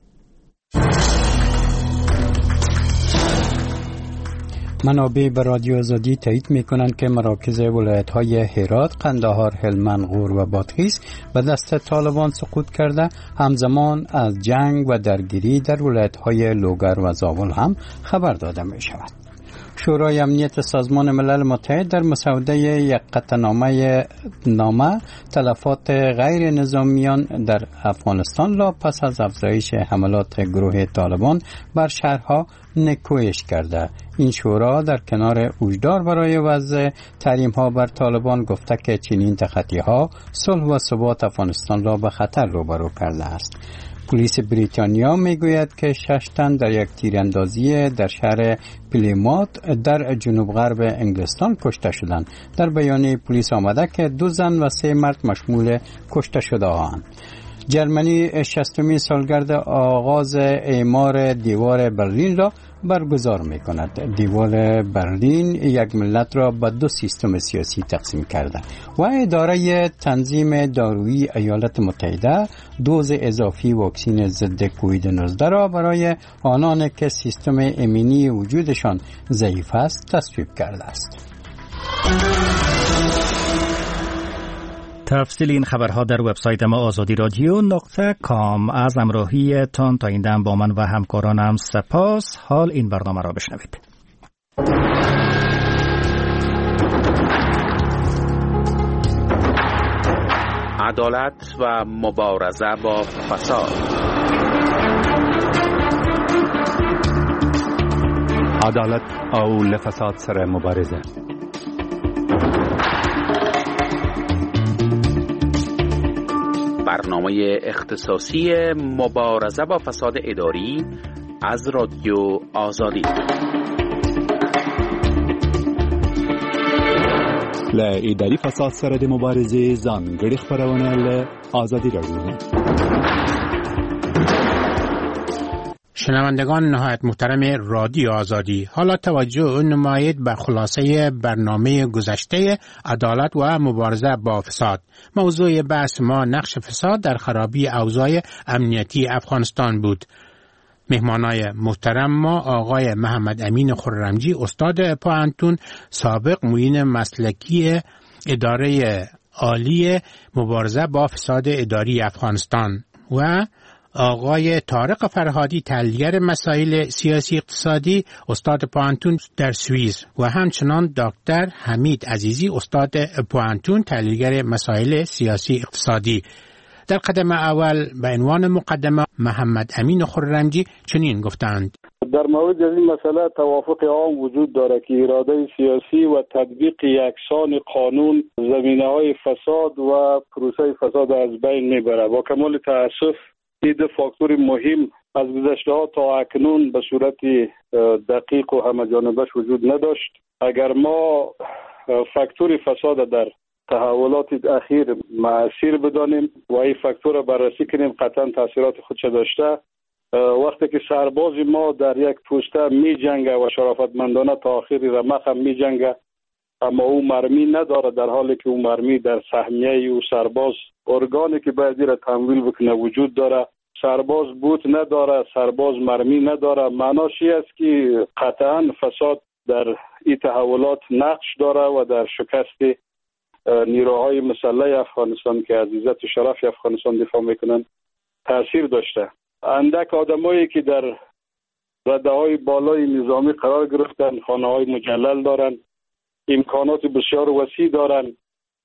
منابع به رادیو آزادی تایید می‌کنند که مراکز ولایت‌های هرات، قندهار، هلمند، غور و بادغیس به دست طالبان سقوط کرده. همزمان از جنگ و درگیری در ولایت‌های لوگر و زابل هم خبر داده می‌شود. شورای امنیت سازمان ملل متحد در مسوده یک قطعنامه تلفات غیر نظامیان در افغانستان را پس از افزایش حملات گروه طالبان بر شهرها نکویش کرده. این شورا در کنار هشدار برای وضع تحریم‌ها بر طالبان گفته که چنین تخطی‌ها صلح و ثبات افغانستان را به خطر روبرو کرده است. پلیس بریتانیا میگوید که 6 تن در یک تیراندازی در شهر پلیموت در جنوب غرب انگلستان کشته شدند. در بیانیه پلیس آمده که 2 زن و 3 مرد مشمول کشته شده اند. جرمنی 60مین سالگرد آغاز اعمار دیوار برلین را برگزار می‌کند. دیوار برلین یک ملت را به 2 سیستم سیاسی تقسیم کرده و اداره تنظیم دارویی ایالات متحده دوز اضافی واکسن ضد کووید 19 را برای آنان که سیستم ایمنی وجودشان ضعیف است تصویب کرده است. تفصیل این خبرها در وبسایت ما azadi.radio.com. از همراهی تان تا این دم با من و همکارانم سپاس. حال این برنامه را بشنوید. عدالت و مبارزه با فساد. عدالت او لفساد سره مبارزه. برنامه اختصاصی مبارزه با فساد اداری از رادیو آزادی. له اداري فساد سره د مبارزې ځانګړي خبرونه له آزادی رادیو. شنوندگان نهایت محترم رادیو آزادی، حالا توجه نمایید به خلاصه برنامه گذشته عدالت و مبارزه با فساد. موضوع بحث ما نقش فساد در خرابی اوضاع امنیتی افغانستان بود. مهمانای محترم ما آقای محمد امین خرمجی، استاد پوهنتون، سابق معین مسلکی اداره عالی مبارزه با فساد اداری افغانستان و آقای طارق فرهادی، تحلیلگر مسائل سیاسی اقتصادی، استاد پوهنتون در سوئیس و همچنان دکتر حمید عزیزی، استاد پوهنتون، تحلیلگر مسائل سیاسی اقتصادی. در قدم اول به عنوان مقدمه محمد امین خرمجی چنین گفتند: در مورد این مسئله توافق عام وجود دارد که اراده سیاسی و تطبیق یکسان قانون زمینه‌های فساد و پروسه فساد از بین میبرد. با کمال تأسف این 2 فاکتور مهم از گذشته‌ها تا اکنون به صورت دقیق و همه‌جانبه وجود نداشت. اگر ما فاکتور فساد در تحولات اخیر مؤثر بدانیم و این فاکتور را بررسی کنیم، قطعا تاثیرات خودش داشته. وقتی که سرباز ما در یک پوسته می جنگه و شرافتمندانه تا آخری رمق هم می جنگه، اما او مرمی نداره، در حالی که او مرمی در سهمیه او سرباز ارگانی که باید را تمویل بکنه وجود داره. سرباز بوت نداره، سرباز مرمی نداره. معناش این است که قطعا فساد در این تحولات نقش داره و در شکست نیروهای مسلح افغانستان که از عزت و شرف افغانستان دفاع میکنن تاثیر داشته. اندک آدمایی که در رده‌های بالای نظامی قرار گرفتن، خانه‌های مجلل دارن، امکانات بسیار وسیع دارن،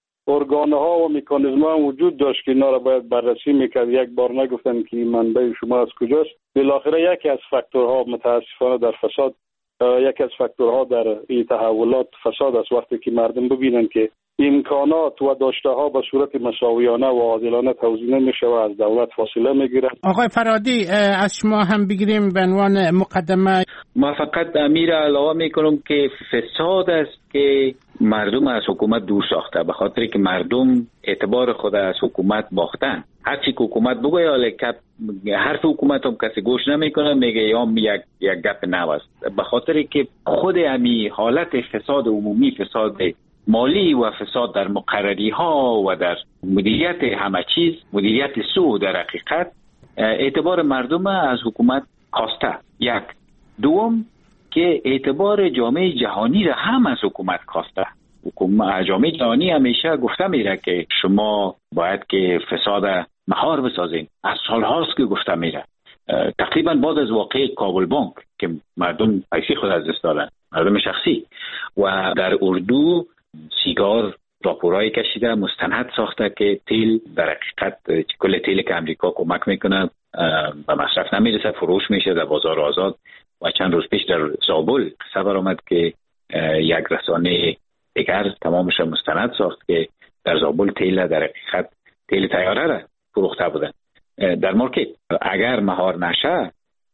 ارگان‌ها و مکانیزم‌ها وجود داشت که اینا را باید بررسی میکرد. یک بار نگفتن که منبع شما از کجاست. بالاخره یکی از فاکتورها متاسفانه در فساد، یکی از فاکتورها در این تحولات فساد است. وقتی که مردم ببینن که امکانات و داشته ها به صورت مساویانه و عادلانه توزیع نمیشه و از دولت فاصله میگیرن. آقای فرهادی، از شما هم بگیریم به عنوان مقدمه. ما فقط امیر علاوه میکنم که فساد است که مردم از حکومت دور ساخته، به خاطر که مردم اعتبار خود از حکومت باختن. هرچی که حکومت بگه حالا حرف حکومت هم کسی گوش نمیکنه، میگه یا یک گپ نو است. به خاطر که خود امی حالت فساد عمومی، فساد مالی و فساد در مقرری ها و در مدیریت همه چیز، مدیریت سو در حقیقت اعتبار مردم از حکومت کاسته. یک. دوم که اعتبار جامعه جهانی را هم از حکومت کاسته. جامعه جهانی همیشه گفته میره که شما باید که فساد مهار بسازین. از سال هاست که گفته میره. تقریبا بعد از واقعه کابل بانک که مردم پیسی خود از دست دادن، مردم شخصی، و در اردو سیگار راپورای کشیده، مستند ساخته که تیل در حقیقت کل تیل که امریکا کمک میکنه به مصرف نمیرسه، فروش میشه در بازار آزاد. و چند روز پیش در زابل قصه برآمد که یک رسانه دیگر تمامش مستند ساخت که در زابل تیل در حقیقت تیل طیاره را فروخته بودن در مارکت. اگر مهار نشه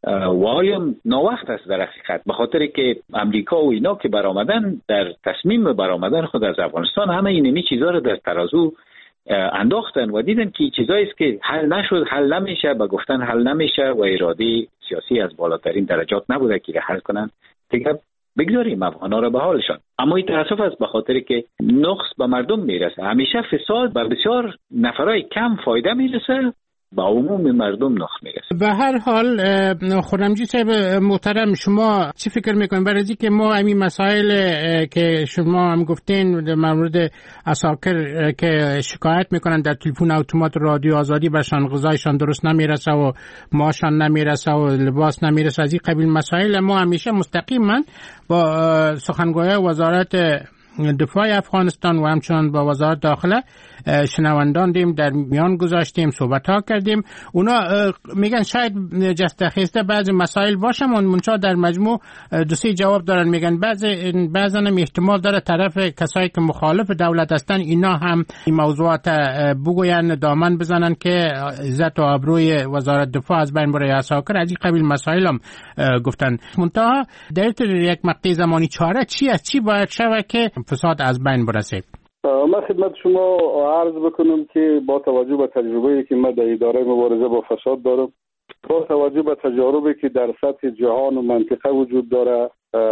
وایم ناوقت است در حقیقت، به خاطر که امریکا و اینا که برآمدن در تصمیم برآمدن خود از افغانستان همه اینمی چیزا رو در ترازو انداختن و دیدن که چیزایی است که حل نشد، حل نمیشه، به گفتن حل نمیشه و اراده سیاسی از بالاترین درجات نبوده که حل کنن، دیگه بگذاریم افغانا رو به حالشان. اما این تاسف است به خاطر که نقص به مردم میرسه. همیشه فساد به بسیار نفرای کم فایده میرسه، با عموم مردم نقص میرسه. به هر حال خرمجی صاحب محترم، شما چی فکر میکنید برای اینکه ما همین مسائل که شما هم گفتین در مورد عساکر که شکایت میکنن در تلفن اتومات رادیو آزادی برشان غذایشان درست نمیرسه و ماشان نمیرسه و لباس نمیرسه، از این قبیل مسائل ما همیشه مستقیما با سخنگوی وزارت دفاع افغانستان و همچنان با وزارت داخله شنوندان دیم در میان گذاشتیم، صحبت ها کردیم. اونا میگن شاید جستخیسته بعضی مسائل باشه، منتها در مجموع دو سه جواب دارن. میگن بعضا هم احتمال داره طرف کسایی که مخالف دولت هستن اینا هم این موضوعات بگوین، دامن بزنن که عزت و آبروی وزارت دفاع از بین بره. عساکر از این قبیل مسائل هم گفتن. منتها در یک مقطع زمانی چاره چی است؟ چی باید شود که فساد از بین برسه؟ من خدمت شما عرض بکنم که با توجه به تجربه‌ای که من در اداره مبارزه با فساد دارم، با توجه به تجاربی که در سطح جهان و منطقه وجود داره،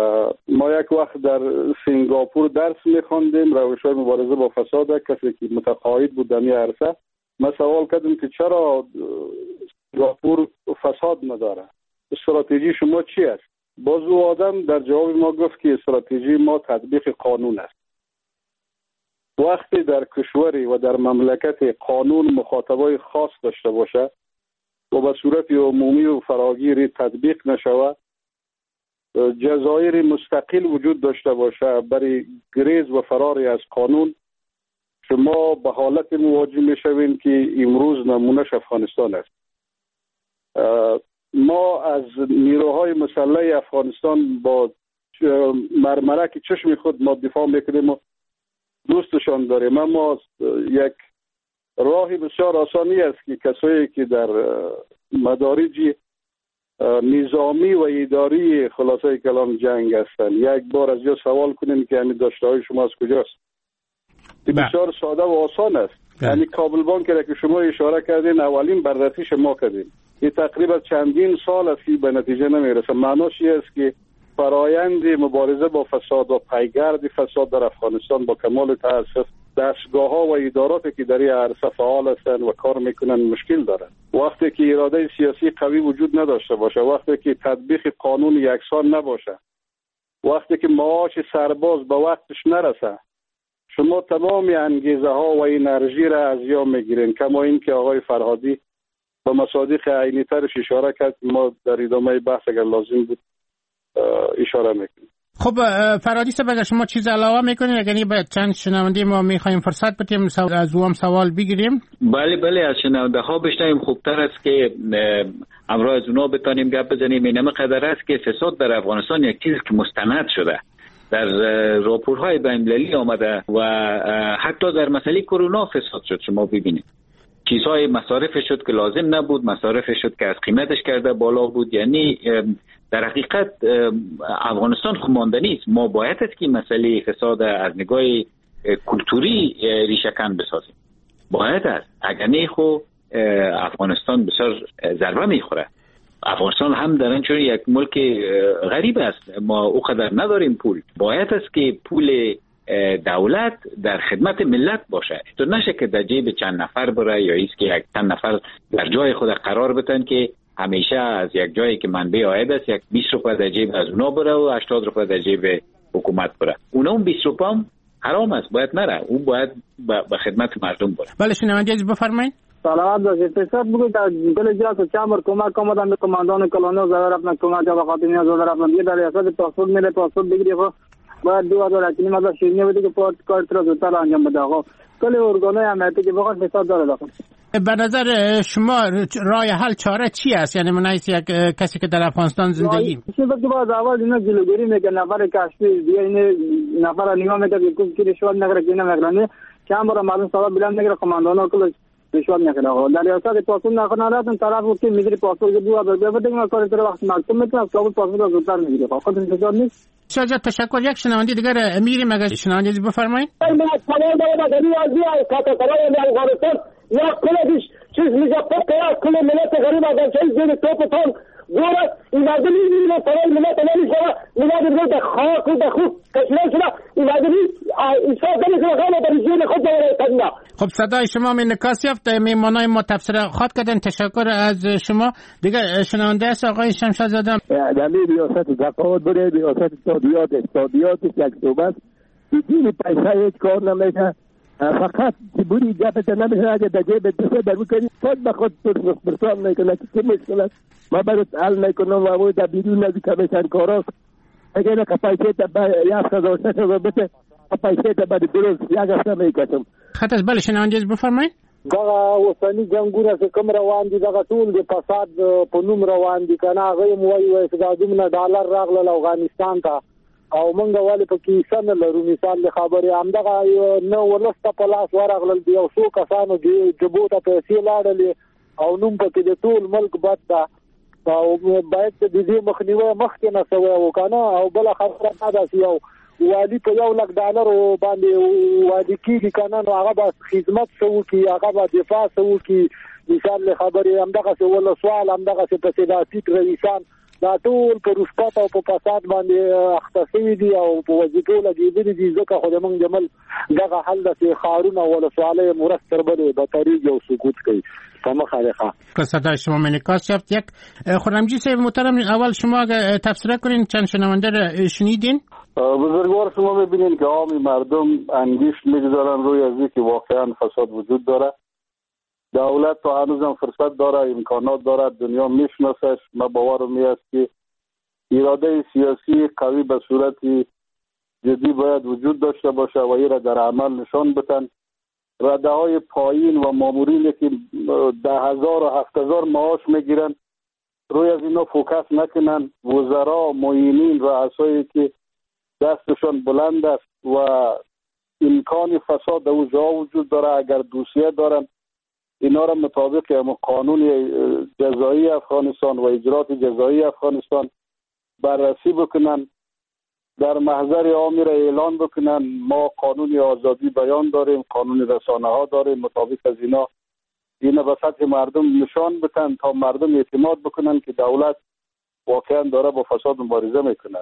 ما یک وقت در سنگاپور درس می‌خواندیم روش‌های مبارزه با فساد. کسی که متقاعد بود در این عرصه، ما سوال کردیم که چرا سنگاپور فساد نداره، استراتژی شما چی است؟ باز او آدم در جواب ما گفت که استراتژی ما تطبیق قانون است. وقتی در کشوری و در مملکت قانون مخاطبای خاص داشته باشه و به صورت عمومی و فراگیر تطبیق نشود، جزایر مستقل وجود داشته باشه برای گریز و فراری از قانون، شما به حالت مواجه میشوین که امروز نمونهش افغانستان است. ما از نیروهای مسلح افغانستان با مرمره که چشم خود ما دفاع میکنیم و دوستشان داریم، اما یک راهی بسیار آسانی است که کسایی که در مدارج نظامی و اداری خلاصه کلام جنگ هستند یک بار از جا سوال کنین که همین داشته های شما از کجاست. بسیار ساده و آسان است. یعنی کابل بانک را که شما اشاره کردین اولین بررسی شما کردین، این تقریبا چندین سال است که به نتیجه نمیرسه. معناش این است که فرایند مبارزه با فساد و پیگرد فساد در افغانستان با کمال تاسف دستگاه ها و اداراتی که در این عرصه فعال هستند و کار میکنن مشکل دارن. وقتی که اراده سیاسی قوی وجود نداشته باشه، وقتی که تطبیق قانون یکسان نباشه، وقتی که معاش سرباز به وقتش نرسه، شما تمام انگیزه ها و انرژی را از یا میگیرین. کما این که آقای فرهادی به مصادیق عینی ترش اشاره کرد، ما در ادامه بحث اگر لازم بود اشاره میکنیم. خب فرهادی صاحب اگر شما چیز علاوه میکنین، اگر به چند شنونده ما میخوایم فرصت بدیم از او هم سوال بگیریم. بله از شنونده ها بشنویم، خوبتر است که امروز از اونا بتانیم گپ بزنیم. این قدر است که فساد در افغانستان یک چیز که مستند شده، در راپورهای بین‌المللی آمده و حتی در مسئله کرونا فساد شد. شما ببینید چیزهای مصارف شد که لازم نبود، مصارف شد که از قیمتش کرده بالا بود. یعنی در حقیقت افغانستان خود ماندنی است. ما باید است که مسئله فساد از نگاه کلتوری ریشه‌کن بسازیم. باید است، اگر نه خو افغانستان بسیار ضربه میخوره. افغانستان هم در چون یک ملک غریب است، ما او قدر نداریم پول. باید است که پول دولت در خدمت ملت باشه، تو نشه که در جیب چند نفر بره یا ایست که یک چند نفر در جای خود قرار بتن که همیشه از یک جایی که منبع عاید است یک 20 روپیه در جیب از اونا بره و 80 روپیه در جیب حکومت بره. اونا 20 روپیه هم حرام است، باید نره، او باید به خدمت مردم بره. بله شنونده عزیز بفرمایید. سلامت باشید. پیشتر بگو در دل جات چامر کمک آمدن به کماندان کلونو زدر اپنا کمک به خاطر نیاز زدر اپنا دیگه در ریاست پاسپورت میره، پاسپورت بگیری خب باید 2000 کنیم از شیرینی بده که پورت کار تر زودتر انجام بده. خب کلی ارگانای امنیتی که بخواد فساد داره داخل. به نظر شما راه حل چاره چی است؟ یعنی من یک کسی که در افغانستان زندگی چیزی که باز اول اینا جلوگیری میکنه، نفر کشفی دیگه این نفر نگاه میکنه که کی رشوت نگیره کی نمیگیره، چند بار معلوم سبب بلند نگیره کماندانا کل رشوت نگیره. در ریاست پاسپورت نکنه طرف که میگیره پاسپورت دو بار بده ما کار در وقت مکتوب میکنه کابل پاسپورت زودتر میگیره. خود انتظار نیست. شجاع تشکر. یک شنونده دیگر میریم اگر شنونده بفرمایید. من سلام دارم در این ازی کاتاکارای افغانستان یا کلش چیز میگه پکه کل ملت غریب از چیز دیگه توپتون گوره این مردمی میره سرای ملت نمیشه میاد میره خاک و خوب کشمیر شده این مردمی ایشان دلیل غیر در جون خود داره تنها. خب صدای شما انعکاس یافت. میهمانای ما تفسیر خواهد کردن. تشکر از شما. دیگه شنونده است آقای شمشاد زاده. در ریاست زکات بره، ریاست اقتصادیات یک صحبت بدون پیسه هیچ کار نمیشه. فقط بوری گفت نمیشه اگه در جیب دسته در بکنی خود به خود پرسان میکنه که مشکل است ما برات حل میکنم و او در بیرون نزدیک کمیشن کاراست اگه نه پیسه تا به 1600 بده پیسه تا به درست یک هفته میکشم. خط از بله شنونده بفرمایید. دغه وسنی جنگونه چې کوم روان دي دغه ټول د فساد په نوم روان دي کنه هغه موایي چې دا دومره ډالر راغله افغانستان ته او مونږ والي په کې سن لرو. مثال خبره همدغه نو ولسته په لاس ورغلل دی او څو کسانو جبو ته پیسې لاړلې او نوم په کې د ټول ملک بد ده او باید د دې مخنیوي مخکې نه سوی او کنه او بل خبره نه ده یو والی په $1,00,000 باندې والی کیږي کنه نو هغه به خدمت سوو کی هغه به دفاع سوو کی. مثال خبره همدغه څه ول سوال همدغه څه په سیاسي رئیسان دا ټول په رشوت او په فساد باندې اختصاصي دي او په وظیفو لګیدلي دي. ځکه خو زمونږ د ملک دغه حل د خارونه ولسوالۍ مرستر بلې به طریق او سقوط کوي په مخه ده. که صدای شما منعکاس یافت. یک خرمجی صاحب محترم اول شما اگه تفسیر کنین چند شنونده را شنیدین؟ بزرگوار شما میبینین که عام مردم انگیش میگذارن روی از اینکه واقعا فساد وجود داره. دولت تا هنوزم فرصت داره، امکانات داره، دنیا میشناسش. ما باورم است که اراده سیاسی قوی به صورت جدی باید وجود داشته باشه و این را در عمل نشان بدن. رده های پایین و مامورینی که 10,000 و 7,000 معاش میگیرن روی از اینا فوکس نکنن. وزرا، معینین، رؤسایی که دستشان بلند است و امکان فساد در جا وجود داره اگر دوسیه دارن اینا را مطابق قانون جزایی افغانستان و اجرات جزایی افغانستان بررسی بکنن، در محضر عامی را اعلان بکنن. ما قانون آزادی بیان داریم، قانون رسانه ها داریم. مطابق از اینا به سطح مردم نشان بدن تا مردم اعتماد بکنن که دولت واقعا داره با فساد مبارزه میکنه.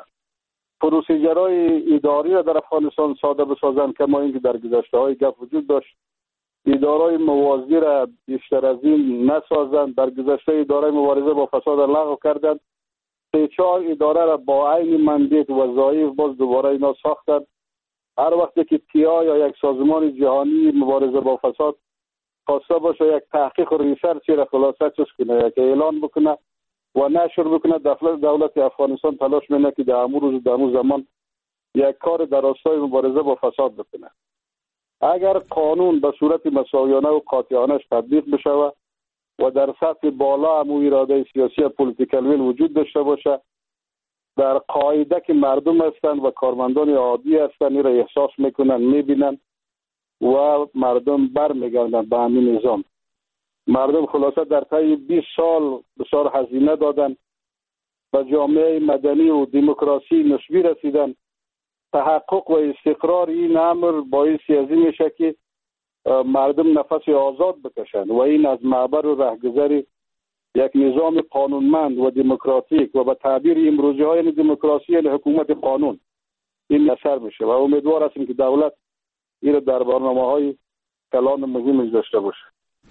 پروسیجرهای اداری را در افغانستان ساده بسازن که ما اینکه در گذشته های گپ وجود داشت. ادارای موازی را بیشتر از این نسازند. در گذشته اداره مبارزه با فساد را لغو کردند. 3-4 اداره را با عین مندیت وظایف باز دوباره اینا ساختند. هر وقتی که تیا یا یک سازمان جهانی مبارزه با فساد خواسته باشه یک تحقیق و ریسرچ را خلاصه چیز کنه که اعلان بکنه و نشر بکنه، دولت افغانستان تلاش میکنه که در امور روز در امور زمان یک کار در راستای مبارزه با فساد بکنه. اگر قانون به صورت مساویانه و قاطعانه تطبیق بشه و در سطح بالا هم اراده سیاسی و پولیتیکال ویل وجود داشته باشه، در قاعده که مردم هستند و کارمندان عادی هستند این را احساس میکنن، میبینن و مردم برمیگردن به همین نظام. مردم خلاصه در طی 20 سال بسیار هزینه دادن، به جامعه مدنی و دموکراسی نسبی رسیدن. تحقق و استقرار این امر باعث ازی میشه که مردم نفس آزاد بکشن و این از معبر و رهگذر یک نظام قانونمند و دموکراتیک و به تعبیر امروزی های دموکراسی یعنی حکومت قانون این اثر میشه و امیدوار هستیم که دولت این در برنامه های کلان مهمش داشته باشه.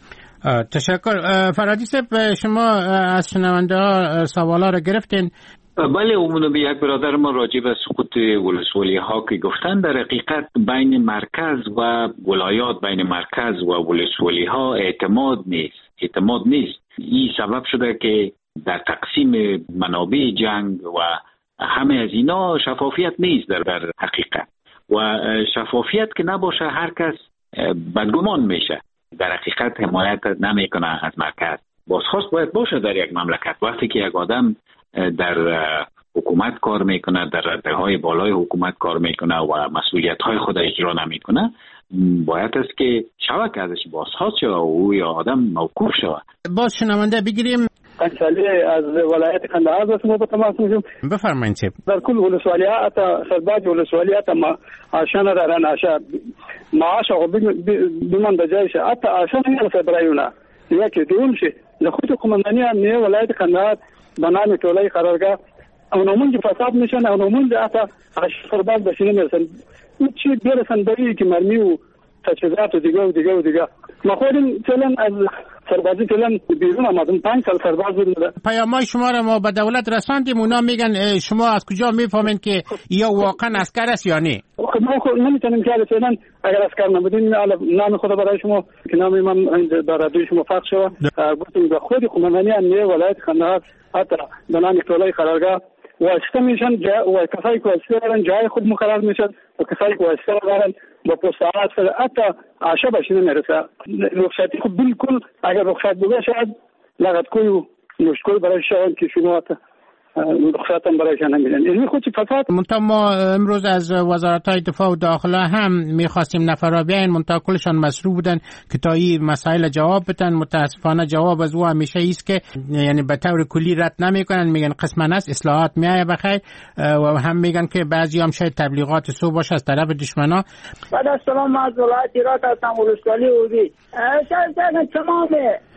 تشکر. فرادی صاحب، شما از شنونده ها سوالا رو گرفتین؟ بله، عموما به یک برادر ما راجع به سقوط ولسوالی ها که گفتن، در حقیقت بین مرکز و ولایات، بین مرکز و ولسوالی ها اعتماد نیست. این سبب شده که در تقسیم منابع جنگ و همه از اینا شفافیت نیست در حقیقت و شفافیت که نباشه هر کس بدگمان میشه، در حقیقت حمایت نمیکنه از مرکز. بازخواست باید باشه در یک مملکت. وقتی که یک آدم در حکومت کار میکنه، در رده‌های بالای حکومت کار میکنه و مسئولیت‌های خود اجرا نمیکنه، باید است که شود که ازش بازخواست شود و او یا آدم موقوف شود. باز شنونده بگیریم. انشالله از ولایت قندهار به شما تماس میشم. بفرمایید. در کل ولسوالیات سرباز ولسوالیات ما عشان دارن عشان معاش او بمن بجایش حتی عشان نه برایونه یکی دوم شي لخوت قومندانی نه ولایت قندهار بنامه ټولای قرارګاه او نمونږ فساد نشن او نمونږ اته سرباز بشینه مرسن چې ډیر سندري کې مرمي او تجهیزات دیگه ما خودم فعلا از سربازی فعلا بیرون آمدم 5 سال سرباز بودم. پیامای شما را ما به دولت رساندیم، اونا میگن شما از کجا میفهمین که یا واقعا عسکر است یا نه؟ ما خود نمیتونیم که فعلا اگر عسکر نبودین نام خود برای شما که نام من در رادیو شما فقط شد گفتم به خود قومندانی امنیه ولایت قندهار حتی به نام اطلاعی قرارگاه واسطه میشن و کسایی که واسطه دارن جای خود مقرر میشن و کسایی که واسطه دارن با پستانات حتی عشا بشینه نرسه. رخصتی خب بالکل اگر رخصت بگه شاید لغت کوی مشکل برای شاید که شما رخصت هم برایشان نمیدن. این خود فساد. منتها ما امروز از وزارت‌های دفاع و داخله هم میخواستیم نفرا بیاین، منتها کلشان مصروف بودن که تا این مسائل جواب بدن. متاسفانه جواب از او همیشه ایست که یعنی به طور کلی رد نمیکنن، میگن قسما است اصلاحات میایه بخیر و هم میگن که بعضی هم شاید تبلیغات سو باشه از طرف دشمنا. بعد از سلام از ولایت ایران هستم ولسوالی اوزی. شاید تمام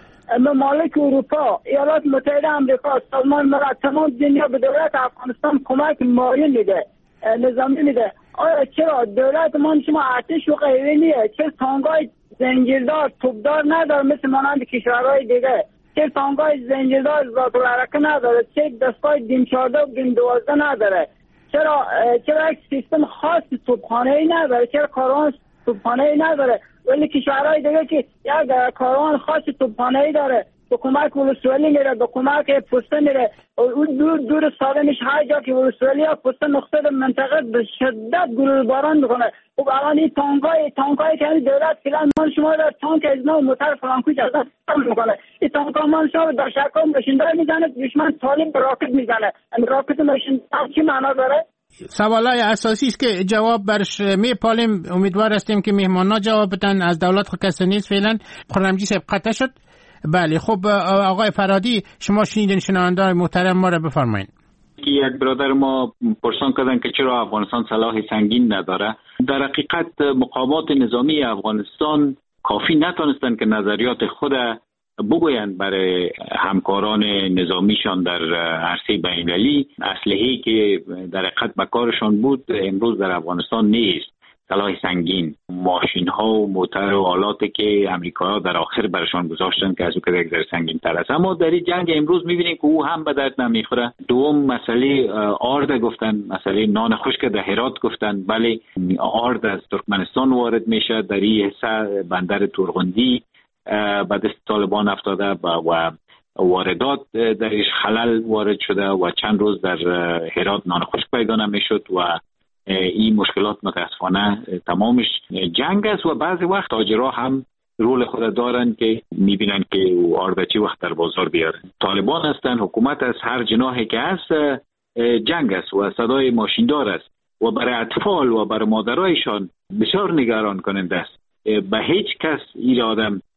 ممالک اروپا، ایالات متحده آمریکا، سازمان ملل، تمام دنیا به دولت افغانستان کمک مالی میده، نظامی میده. آیا چرا دولت ما شما ارتش و قیوینیه؟ چه تانگای زنجیردار توپدار نداره مثل مانند کشورهای دیگه؟ چه تانگای زنجیردار ذات الحرکه نداره؟ چه دستگاه دیم 14 و دیم 12 نداره؟ چرا یک سیستم خاص توپخانه‌ای نداره؟ چرا کاروان توپخانه‌ای نداره؟ ولی کشورهای دیگه که یک کاروان خاص توپخانه‌ای داره، به کمک ولسوالی میره، به کمک پسته میره. اون دور سالمش هر جا که ولسوالی ها پسته نقطه منطقه به شدت گلوله باران میکنه. خب الان این تانکای که دولت فلان مال شما در تانک از نو موتر فلان کوچ ازت میکنه. این تانکا مال شما در شکم ماشیندار میزنه، دشمن طالب راکت میزنه. این راکت ماشیندار چی معنا داره؟ سوالای اساسی است که جواب برش میپالیم. امیدوار هستیم که مهمانا جواب بدن. از دولت خود کسی نیست فعلا. خرمجی صاحب قطع شد. بله خب آقای فرادی شما شنیدین شنونده‌های محترم ما را بفرمایید. یک برادر ما پرسان کردن که چرا افغانستان سلاح سنگین نداره. در حقیقت مقامات نظامی افغانستان کافی نتونستن که نظریات خود بگویند برای همکاران نظامیشان در عرصه بین‌المللی. اسلحه‌ای که در حقیقت به کارشان بود امروز در افغانستان نیست. سلاح سنگین، ماشین ها و موتر و آلاتی که امریکایی‌ها در آخر برشان گذاشتن که از او که یک ذره سنگین تر است. اما در این جنگ امروز می‌بینیم که او هم به درد نمیخوره. دوم مسئله آرد گفتن، مسئله نان خشک در هرات گفتن. بله آرد از ترکمنستان وارد میشه، در این حصه بندر تورغندی به دست طالبان افتاده و واردات درش خلل وارد شده و چند روز در هرات نان خشک پیدا نمیشد و این مشکلات متاسفانه تمامش جنگ است. و بعضی وقت تاجرها هم رول خود دارن که میبینن که آردچی وقت در بازار بیارن. طالبان هستن، حکومت از هر جناحی که هست جنگ است و صدای ماشیندار است و برای اطفال و برای مادرایشان بسیار نگران کننده است. به هیچ کس این آدم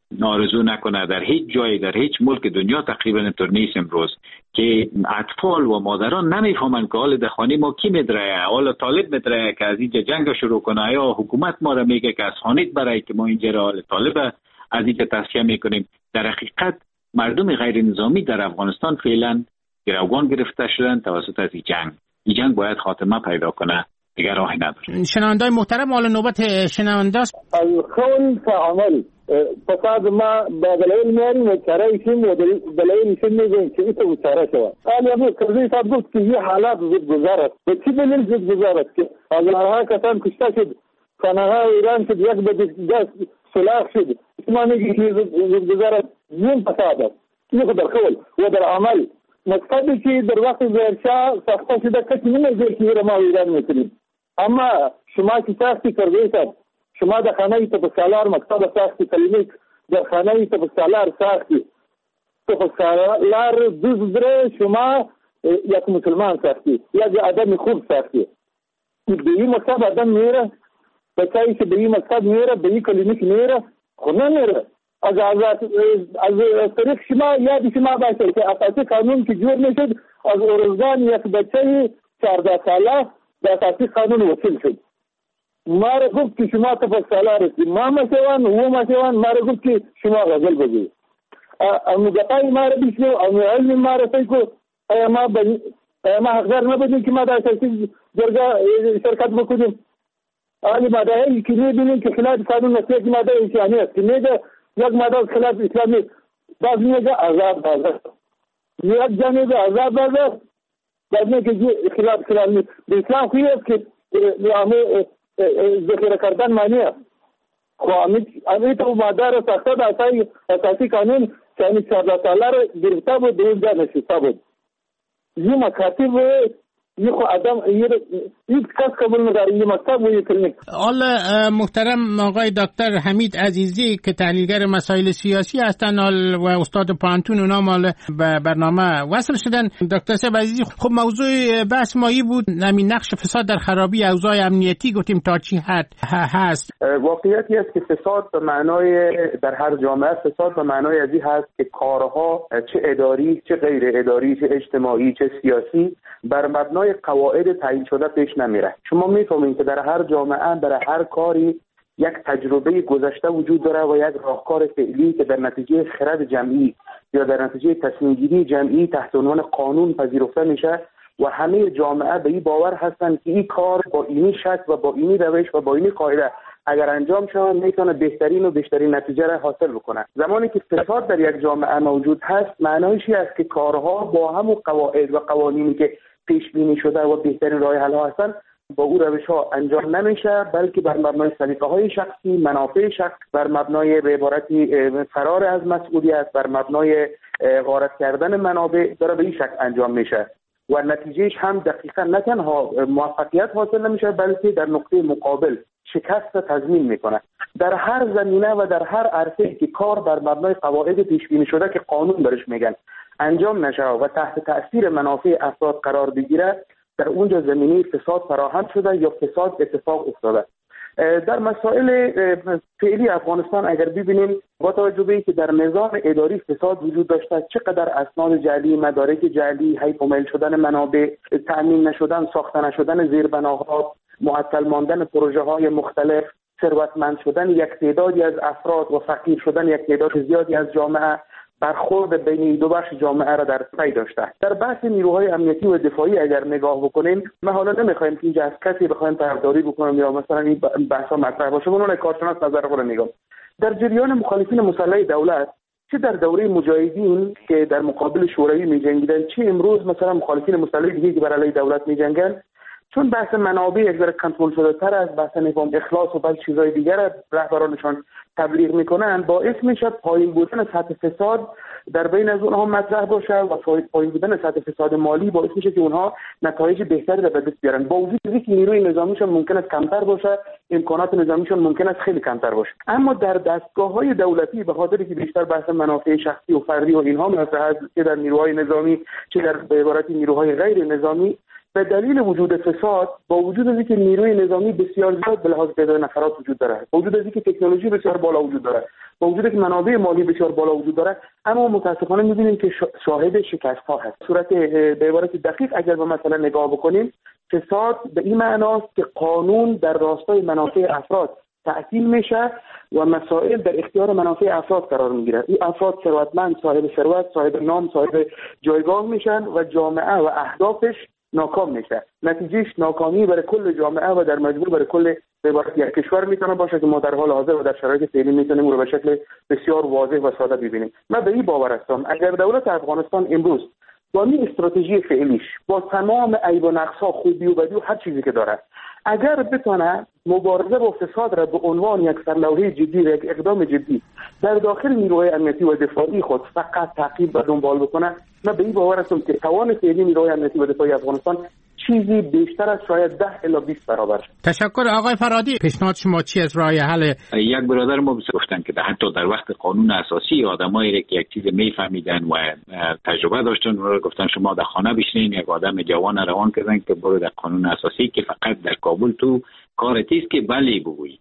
آرزو نکنه. در هیچ جای در هیچ ملک دنیا تقریبا اینطور نیست امروز که اطفال و مادران نمیفهمن که حال در خانه ما کی میدره، حالا طالب میدره که از اینجا جنگ شروع کنه، یا حکومت ما را میگه که از خانه برای که ما اینجا حال طالب از اینجا تصفیه میکنیم. در حقیقت مردم غیر نظامی در افغانستان فعلا گروگان گرفته شدن توسط از این جنگ باید خاتمه پیدا کنه، دیگر راهی نداره. شنوندای محترم، حالا نوبت شنونده است. القول فعمل فساد ما بدلایل میاریم و چرایشیم و دلایلشیم میگیم که ایتو چرا شود. آلی ابو کرزی صاحب گفت که یه حالات زود گذارد. به چی دلیل زود گذارد که هزارها کسان کشته شد، خانه‌ها ایران شد، یک به دست سلاح شد. ما میگیم که زود گذارد. این فساد است. این در قول و در عمل. مقصدی که در وقت زیرشاه ساخته شده کسی نمیگه که ما ایران میکنیم. اما شما که ساختی کرده صاحب، شما در خانه تفصیلار مکتب ساختی کلینیک، در خانه تفصیلار ساختی تفصیلار دوزدره، شما یک مسلمان ساختی، یک آدم خوب ساختی. به این مکتب آدم میره، بچه‌ای که به این مکتب میره، به این کلینیک میره، خونه میره. از طریق شما یاد شما باشه که اساسی قانون که جور میشد، از ارزگان یک بچه 14 ساله به اساسی قانون وصول شد. ما را گفت که شما تفصیلار هستید، ما مسیوان و مسیوان ما را گفت که شما غزل بگوید. اموگتای ما را بیشنو، علم ما را سیکو، ما حقدار نبودیم که ما در اساسی جرگه شرکت بکنیم. آلی مادهی که میبینیم که خلاف قانون نسیه که ماده ایشانی است، که میگه یک ماده خلاف اسلامی، باز میگه عذاب بازد، یک جا میگه عذاب بازد، باز میگه خلاف اسلامی. به اسلام خویی است که ذخیره کردن معنی است. خو امی تو ماده را ساخته در اساسی قانون که امی 14 ساله را گرفته بود، اونجا نشسته بود. یه مکاتب یه خو آدم هیچ کس قبول نداره یه مکتب و یه کلینیک. حالا محترم آقای دکتر حمید عزیزی که تحلیلگر مسائل سیاسی هستن و استاد پانتون، اونا مال به برنامه وصل شدن. دکتر صاحب عزیزی، خب موضوع بحث مایی بود همین نقش فساد در خرابی اوضاع امنیتی، گفتیم تا چی حد هست. واقعیتی است که فساد به معنای در هر جامعه، فساد به معنای ازی هست که کارها چه اداری چه غیر اداری چه اجتماعی چه سیاسی بر مبنای قواعد تعیین شده پیش نمیره. شما میفهمید که در هر جامعه در هر کاری یک تجربه گذشته وجود داره و یک راهکار فعلی که در نتیجه خرد جمعی یا در نتیجه تصمیم گیری جمعی تحت عنوان قانون پذیرفته میشه و همه جامعه به این باور هستند که این کار با اینی شکل و با اینی روش و با اینی قاعده اگر انجام شود میتونه بهترین و بیشترین نتیجه را حاصل بکنه. زمانی که فساد در یک جامعه موجود هست، معنیش است که کارها با همون قواعد و قوانینی که پیش بینی شده و بهترین راه حل ها هستند با او روش ها انجام نمیشه، بلکه بر مبنای سلیقه های شخصی، منافع شخص، بر مبنای به عبارتی فرار از مسئولیت، بر مبنای غارت کردن منابع داره به این شکل انجام میشه و نتیجهش هم دقیقاً نه تنها موفقیت حاصل نمیشه بلکه در نقطه مقابل شکست تضمین میکنه. در هر زمینه و در هر عرصه‌ای که کار بر مبنای قواعد پیش بینی شده که قانون برش میگن انجام نشه و تحت تأثیر منافع افراد قرار بگیره، در اونجا زمینه فساد فراهم شده یا فساد اتفاق افتاده. در مسائل فعلی افغانستان اگر ببینیم، با توجه به اینکه در نظام اداری فساد وجود داشته، چقدر اسناد جعلی، مدارک جعلی، هیپومیل شدن منابع، تأمین نشدن، ساخته نشدن زیربناها، معطل ماندن پروژه های مختلف، ثروتمند شدن یک تعدادی از افراد و فقیر شدن یک تعداد زیادی از جامعه، برخورد بین دو بخش جامعه را در پی داشته. در بحث نیروهای امنیتی و دفاعی اگر نگاه بکنیم، ما حالا نمیخوایم که اینجا از کسی بخوایم طرفداری بکنیم یا مثلا این بحثا مطرح باشه، اون کارشناس نظر خود نگاه. در جریان مخالفین مسلح دولت، چه در دوره مجاهدین که در مقابل شوروی می‌جنگیدن، چه امروز مثلا مخالفین مسلح دیگه که بر علیه دولت می‌جنگن، چون بحث منابع یک ذره کنترل شده تر از بحث نظام اخلاص و بعضی چیزهای دیگر رهبرانشان تبلیغ میکنن، باعث میشه پایین بودن سطح فساد در بین از اونها مطرح باشه و پایین بودن سطح فساد مالی باعث میشه که اونها نتایج بهتری را به دست بیارن، با وجود اینکه نیروی نظامیشون ممکن است کمتر باشه، امکانات نظامیشون ممکن است خیلی کمتر باشه. اما در دستگاه‌های دولتی به خاطر که بیشتر بحث منافع شخصی و فردی و اینها مطرح است، که در نیروهای نظامی چه در به عبارت نیروهای غیر نظامی، به دلیل وجود فساد، با وجود از اینکه نیروی نظامی بسیار زیاد به لحاظ تعداد نفرات وجود داره، با وجود از اینکه تکنولوژی بسیار بالا وجود داره، با وجود اینکه منابع مالی بسیار بالا وجود داره، اما متاسفانه می‌بینیم که شاهد شکست‌ها هست. صورت به عبارت دقیق اگر به مثلا نگاه بکنیم، فساد به این معناست که قانون در راستای منافع افراد تعطیل میشه و مسائل در اختیار منافع افراد قرار میگیره. این افراد ثروتمند، صاحب ثروت، صاحب نام، صاحب جایگاه میشن و جامعه و اهدافش ناکام میشه. نتیجهش ناکامی برای کل جامعه و در مجموع برای کل به عبارت یک کشور میتونه باشه که ما در حال حاضر و در شرایط فعلی میتونیم اون رو به شکل بسیار واضح و ساده ببینیم. من به این باور هستم اگر دولت افغانستان امروز با این استراتژی فعلیش، با تمام عیب و نقص‌ها، خوبی و بدی و هر چیزی که داره، اگر بتونه مبارزه با فساد را به عنوان یک سرلوحه جدی و یک اقدام جدی در داخل نیروهای امنیتی و دفاعی خود فقط تعقیب و دنبال بکنه، من به این باور هستم که توان فعلی نیروهای امنیتی و دفاعی افغانستان چیزی بیشتر از شاید 10 الی 20 برابر. تشکر آقای فرهادی. پیشنهاد شما چی از راه حل؟ یک برادر ما گفتن که حتی در وقت قانون اساسی آدمایی که یک چیز میفهمیدن و تجربه داشتن رو گفتن شما در خانه بشینین، یک آدم جوان روان کردن که برو در قانون اساسی که فقط در کابل تو کارت است که بله بگویی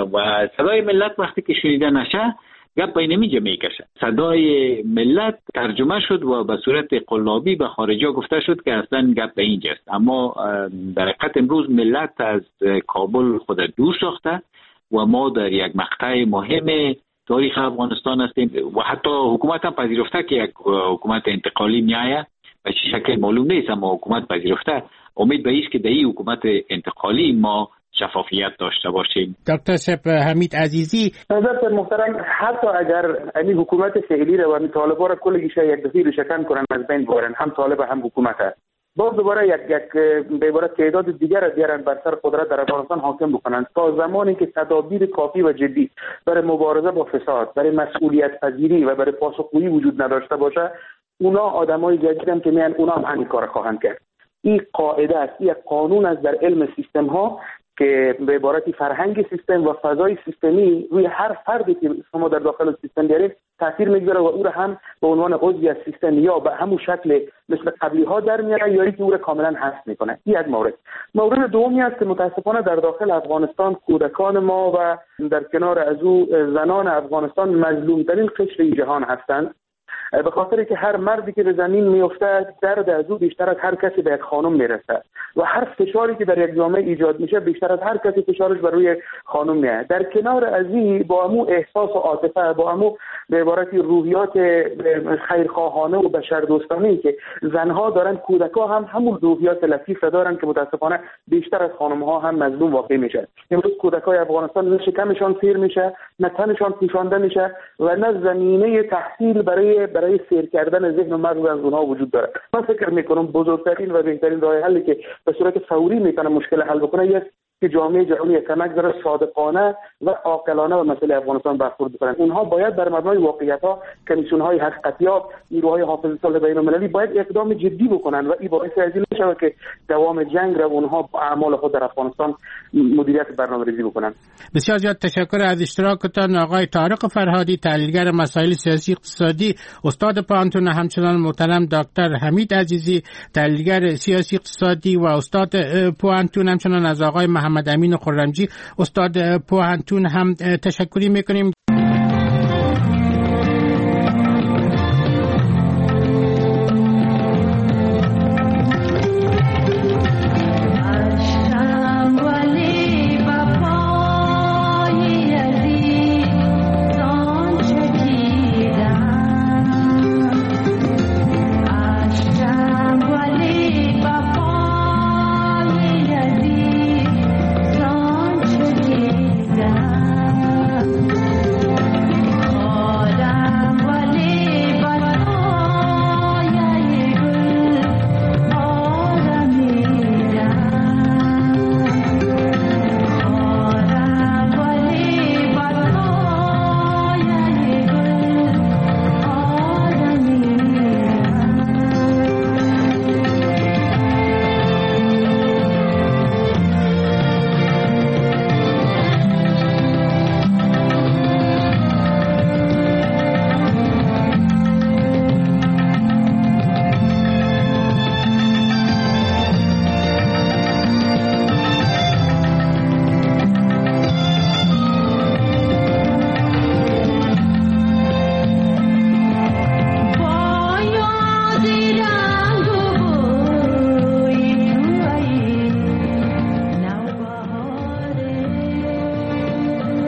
و صدای ملت وقتی که شنیده نشه گپ به نمیجه میکشه. صدای ملت ترجمه شد و به صورت قلابی به خارجا گفته شد که اصلا گپ به اینجاست. اما در حقیقت امروز ملت از کابل خود دور ساخته و ما در یک مقطع مهم تاریخ افغانستان هستیم و حتی حکومت هم پذیرفته که یک حکومت انتقالی میایه و چه شکل معلوم نیست، اما حکومت پذیرفته. امید به ایست که در این حکومت انتقالی ما شفافیت داشته باشیم. دکتر صاحب حمید عزیزی، حضرت محترم، حتی اگر این حکومت فعلی رو و این طالبا رو کلگیشه یک دفعه ریشه‌کن کنن از بین ببرن، هم طالب هم حکومت هست، باز دوباره یک به عبارت تعداد دیگر از بیارن بر سر قدرت در افغانستان حاکم بکنن تا زمانی که تدابیر کافی و جدی برای مبارزه با فساد، برای مسئولیت پذیری و برای پاسخگویی وجود نداشته باشه، اونا آدمای جدیدن که میان اونا هم همین کار خواهند کرد. این قاعده است، این قانون است در علم سیستم ها که به عبارتی فرهنگ سیستم و فضای سیستمی روی هر فردی که شما در داخل سیستم بیارید تاثیر میگذاره و او را هم به عنوان عضوی از سیستم یا به همون شکل مثل قبلی ها در میاره یا اینکه او را کاملا حذف میکنه. این یک مورد دومی است که متاسفانه در داخل افغانستان کودکان ما و در کنار از او زنان افغانستان مظلوم ترین قشر جهان هستند، به خاطر که هر مردی که به زمین میفته درد از او بیشتر از هر کسی به یک خانم میرسه و هر فشاری که در یک جامعه ایجاد میشه بیشتر از هر کسی فشارش بر روی خانم میاد. در کنار از این با همون احساس و عاطفه، با همون به عبارتی روحیات خیرخواهانه و بشردوستانه که زنها دارن، کودکا هم همون روحیات لطیف دارن که متاسفانه بیشتر از خانم‌ها هم مظلوم واقع میشه. امروز کودکای افغانستان نه شکمشان سیر میشه، نه تنشان پوشانده میشه و نه زمینه تحصیل برای سیر کردن ذهن و مغز از اونها وجود داره. من فکر میکنم بزرگترین و بهترین راه حلی که به صورت فوری میتونه مشکل حل بکنه است که جامعه جهانی کمک داره صادقانه و عاقلانه به مسئله افغانستان برخورد کنند. اونها باید بر مبنای واقعیت‌ها، کمیسیون‌های حقیقتیاب، نیروهای حافظ صلح بین‌المللی باید اقدام جدی بکنن و این باعث از این نشه که دوام جنگ را اونها با اعمال خود در افغانستان مدیریت برنامه‌ریزی بکنن. بسیار زیاد تشکر از اشتراکتان آقای طارق فرهادی، تحلیلگر مسائل سیاسی اقتصادی، استاد پانتون، همچنان محترم دکتر حمید عزیزی، تحلیلگر سیاسی اقتصادی و استاد پانتون، همچنان از آقای محمد امین خرمجی، استاد پوهنتون هم تشکری میکنیم.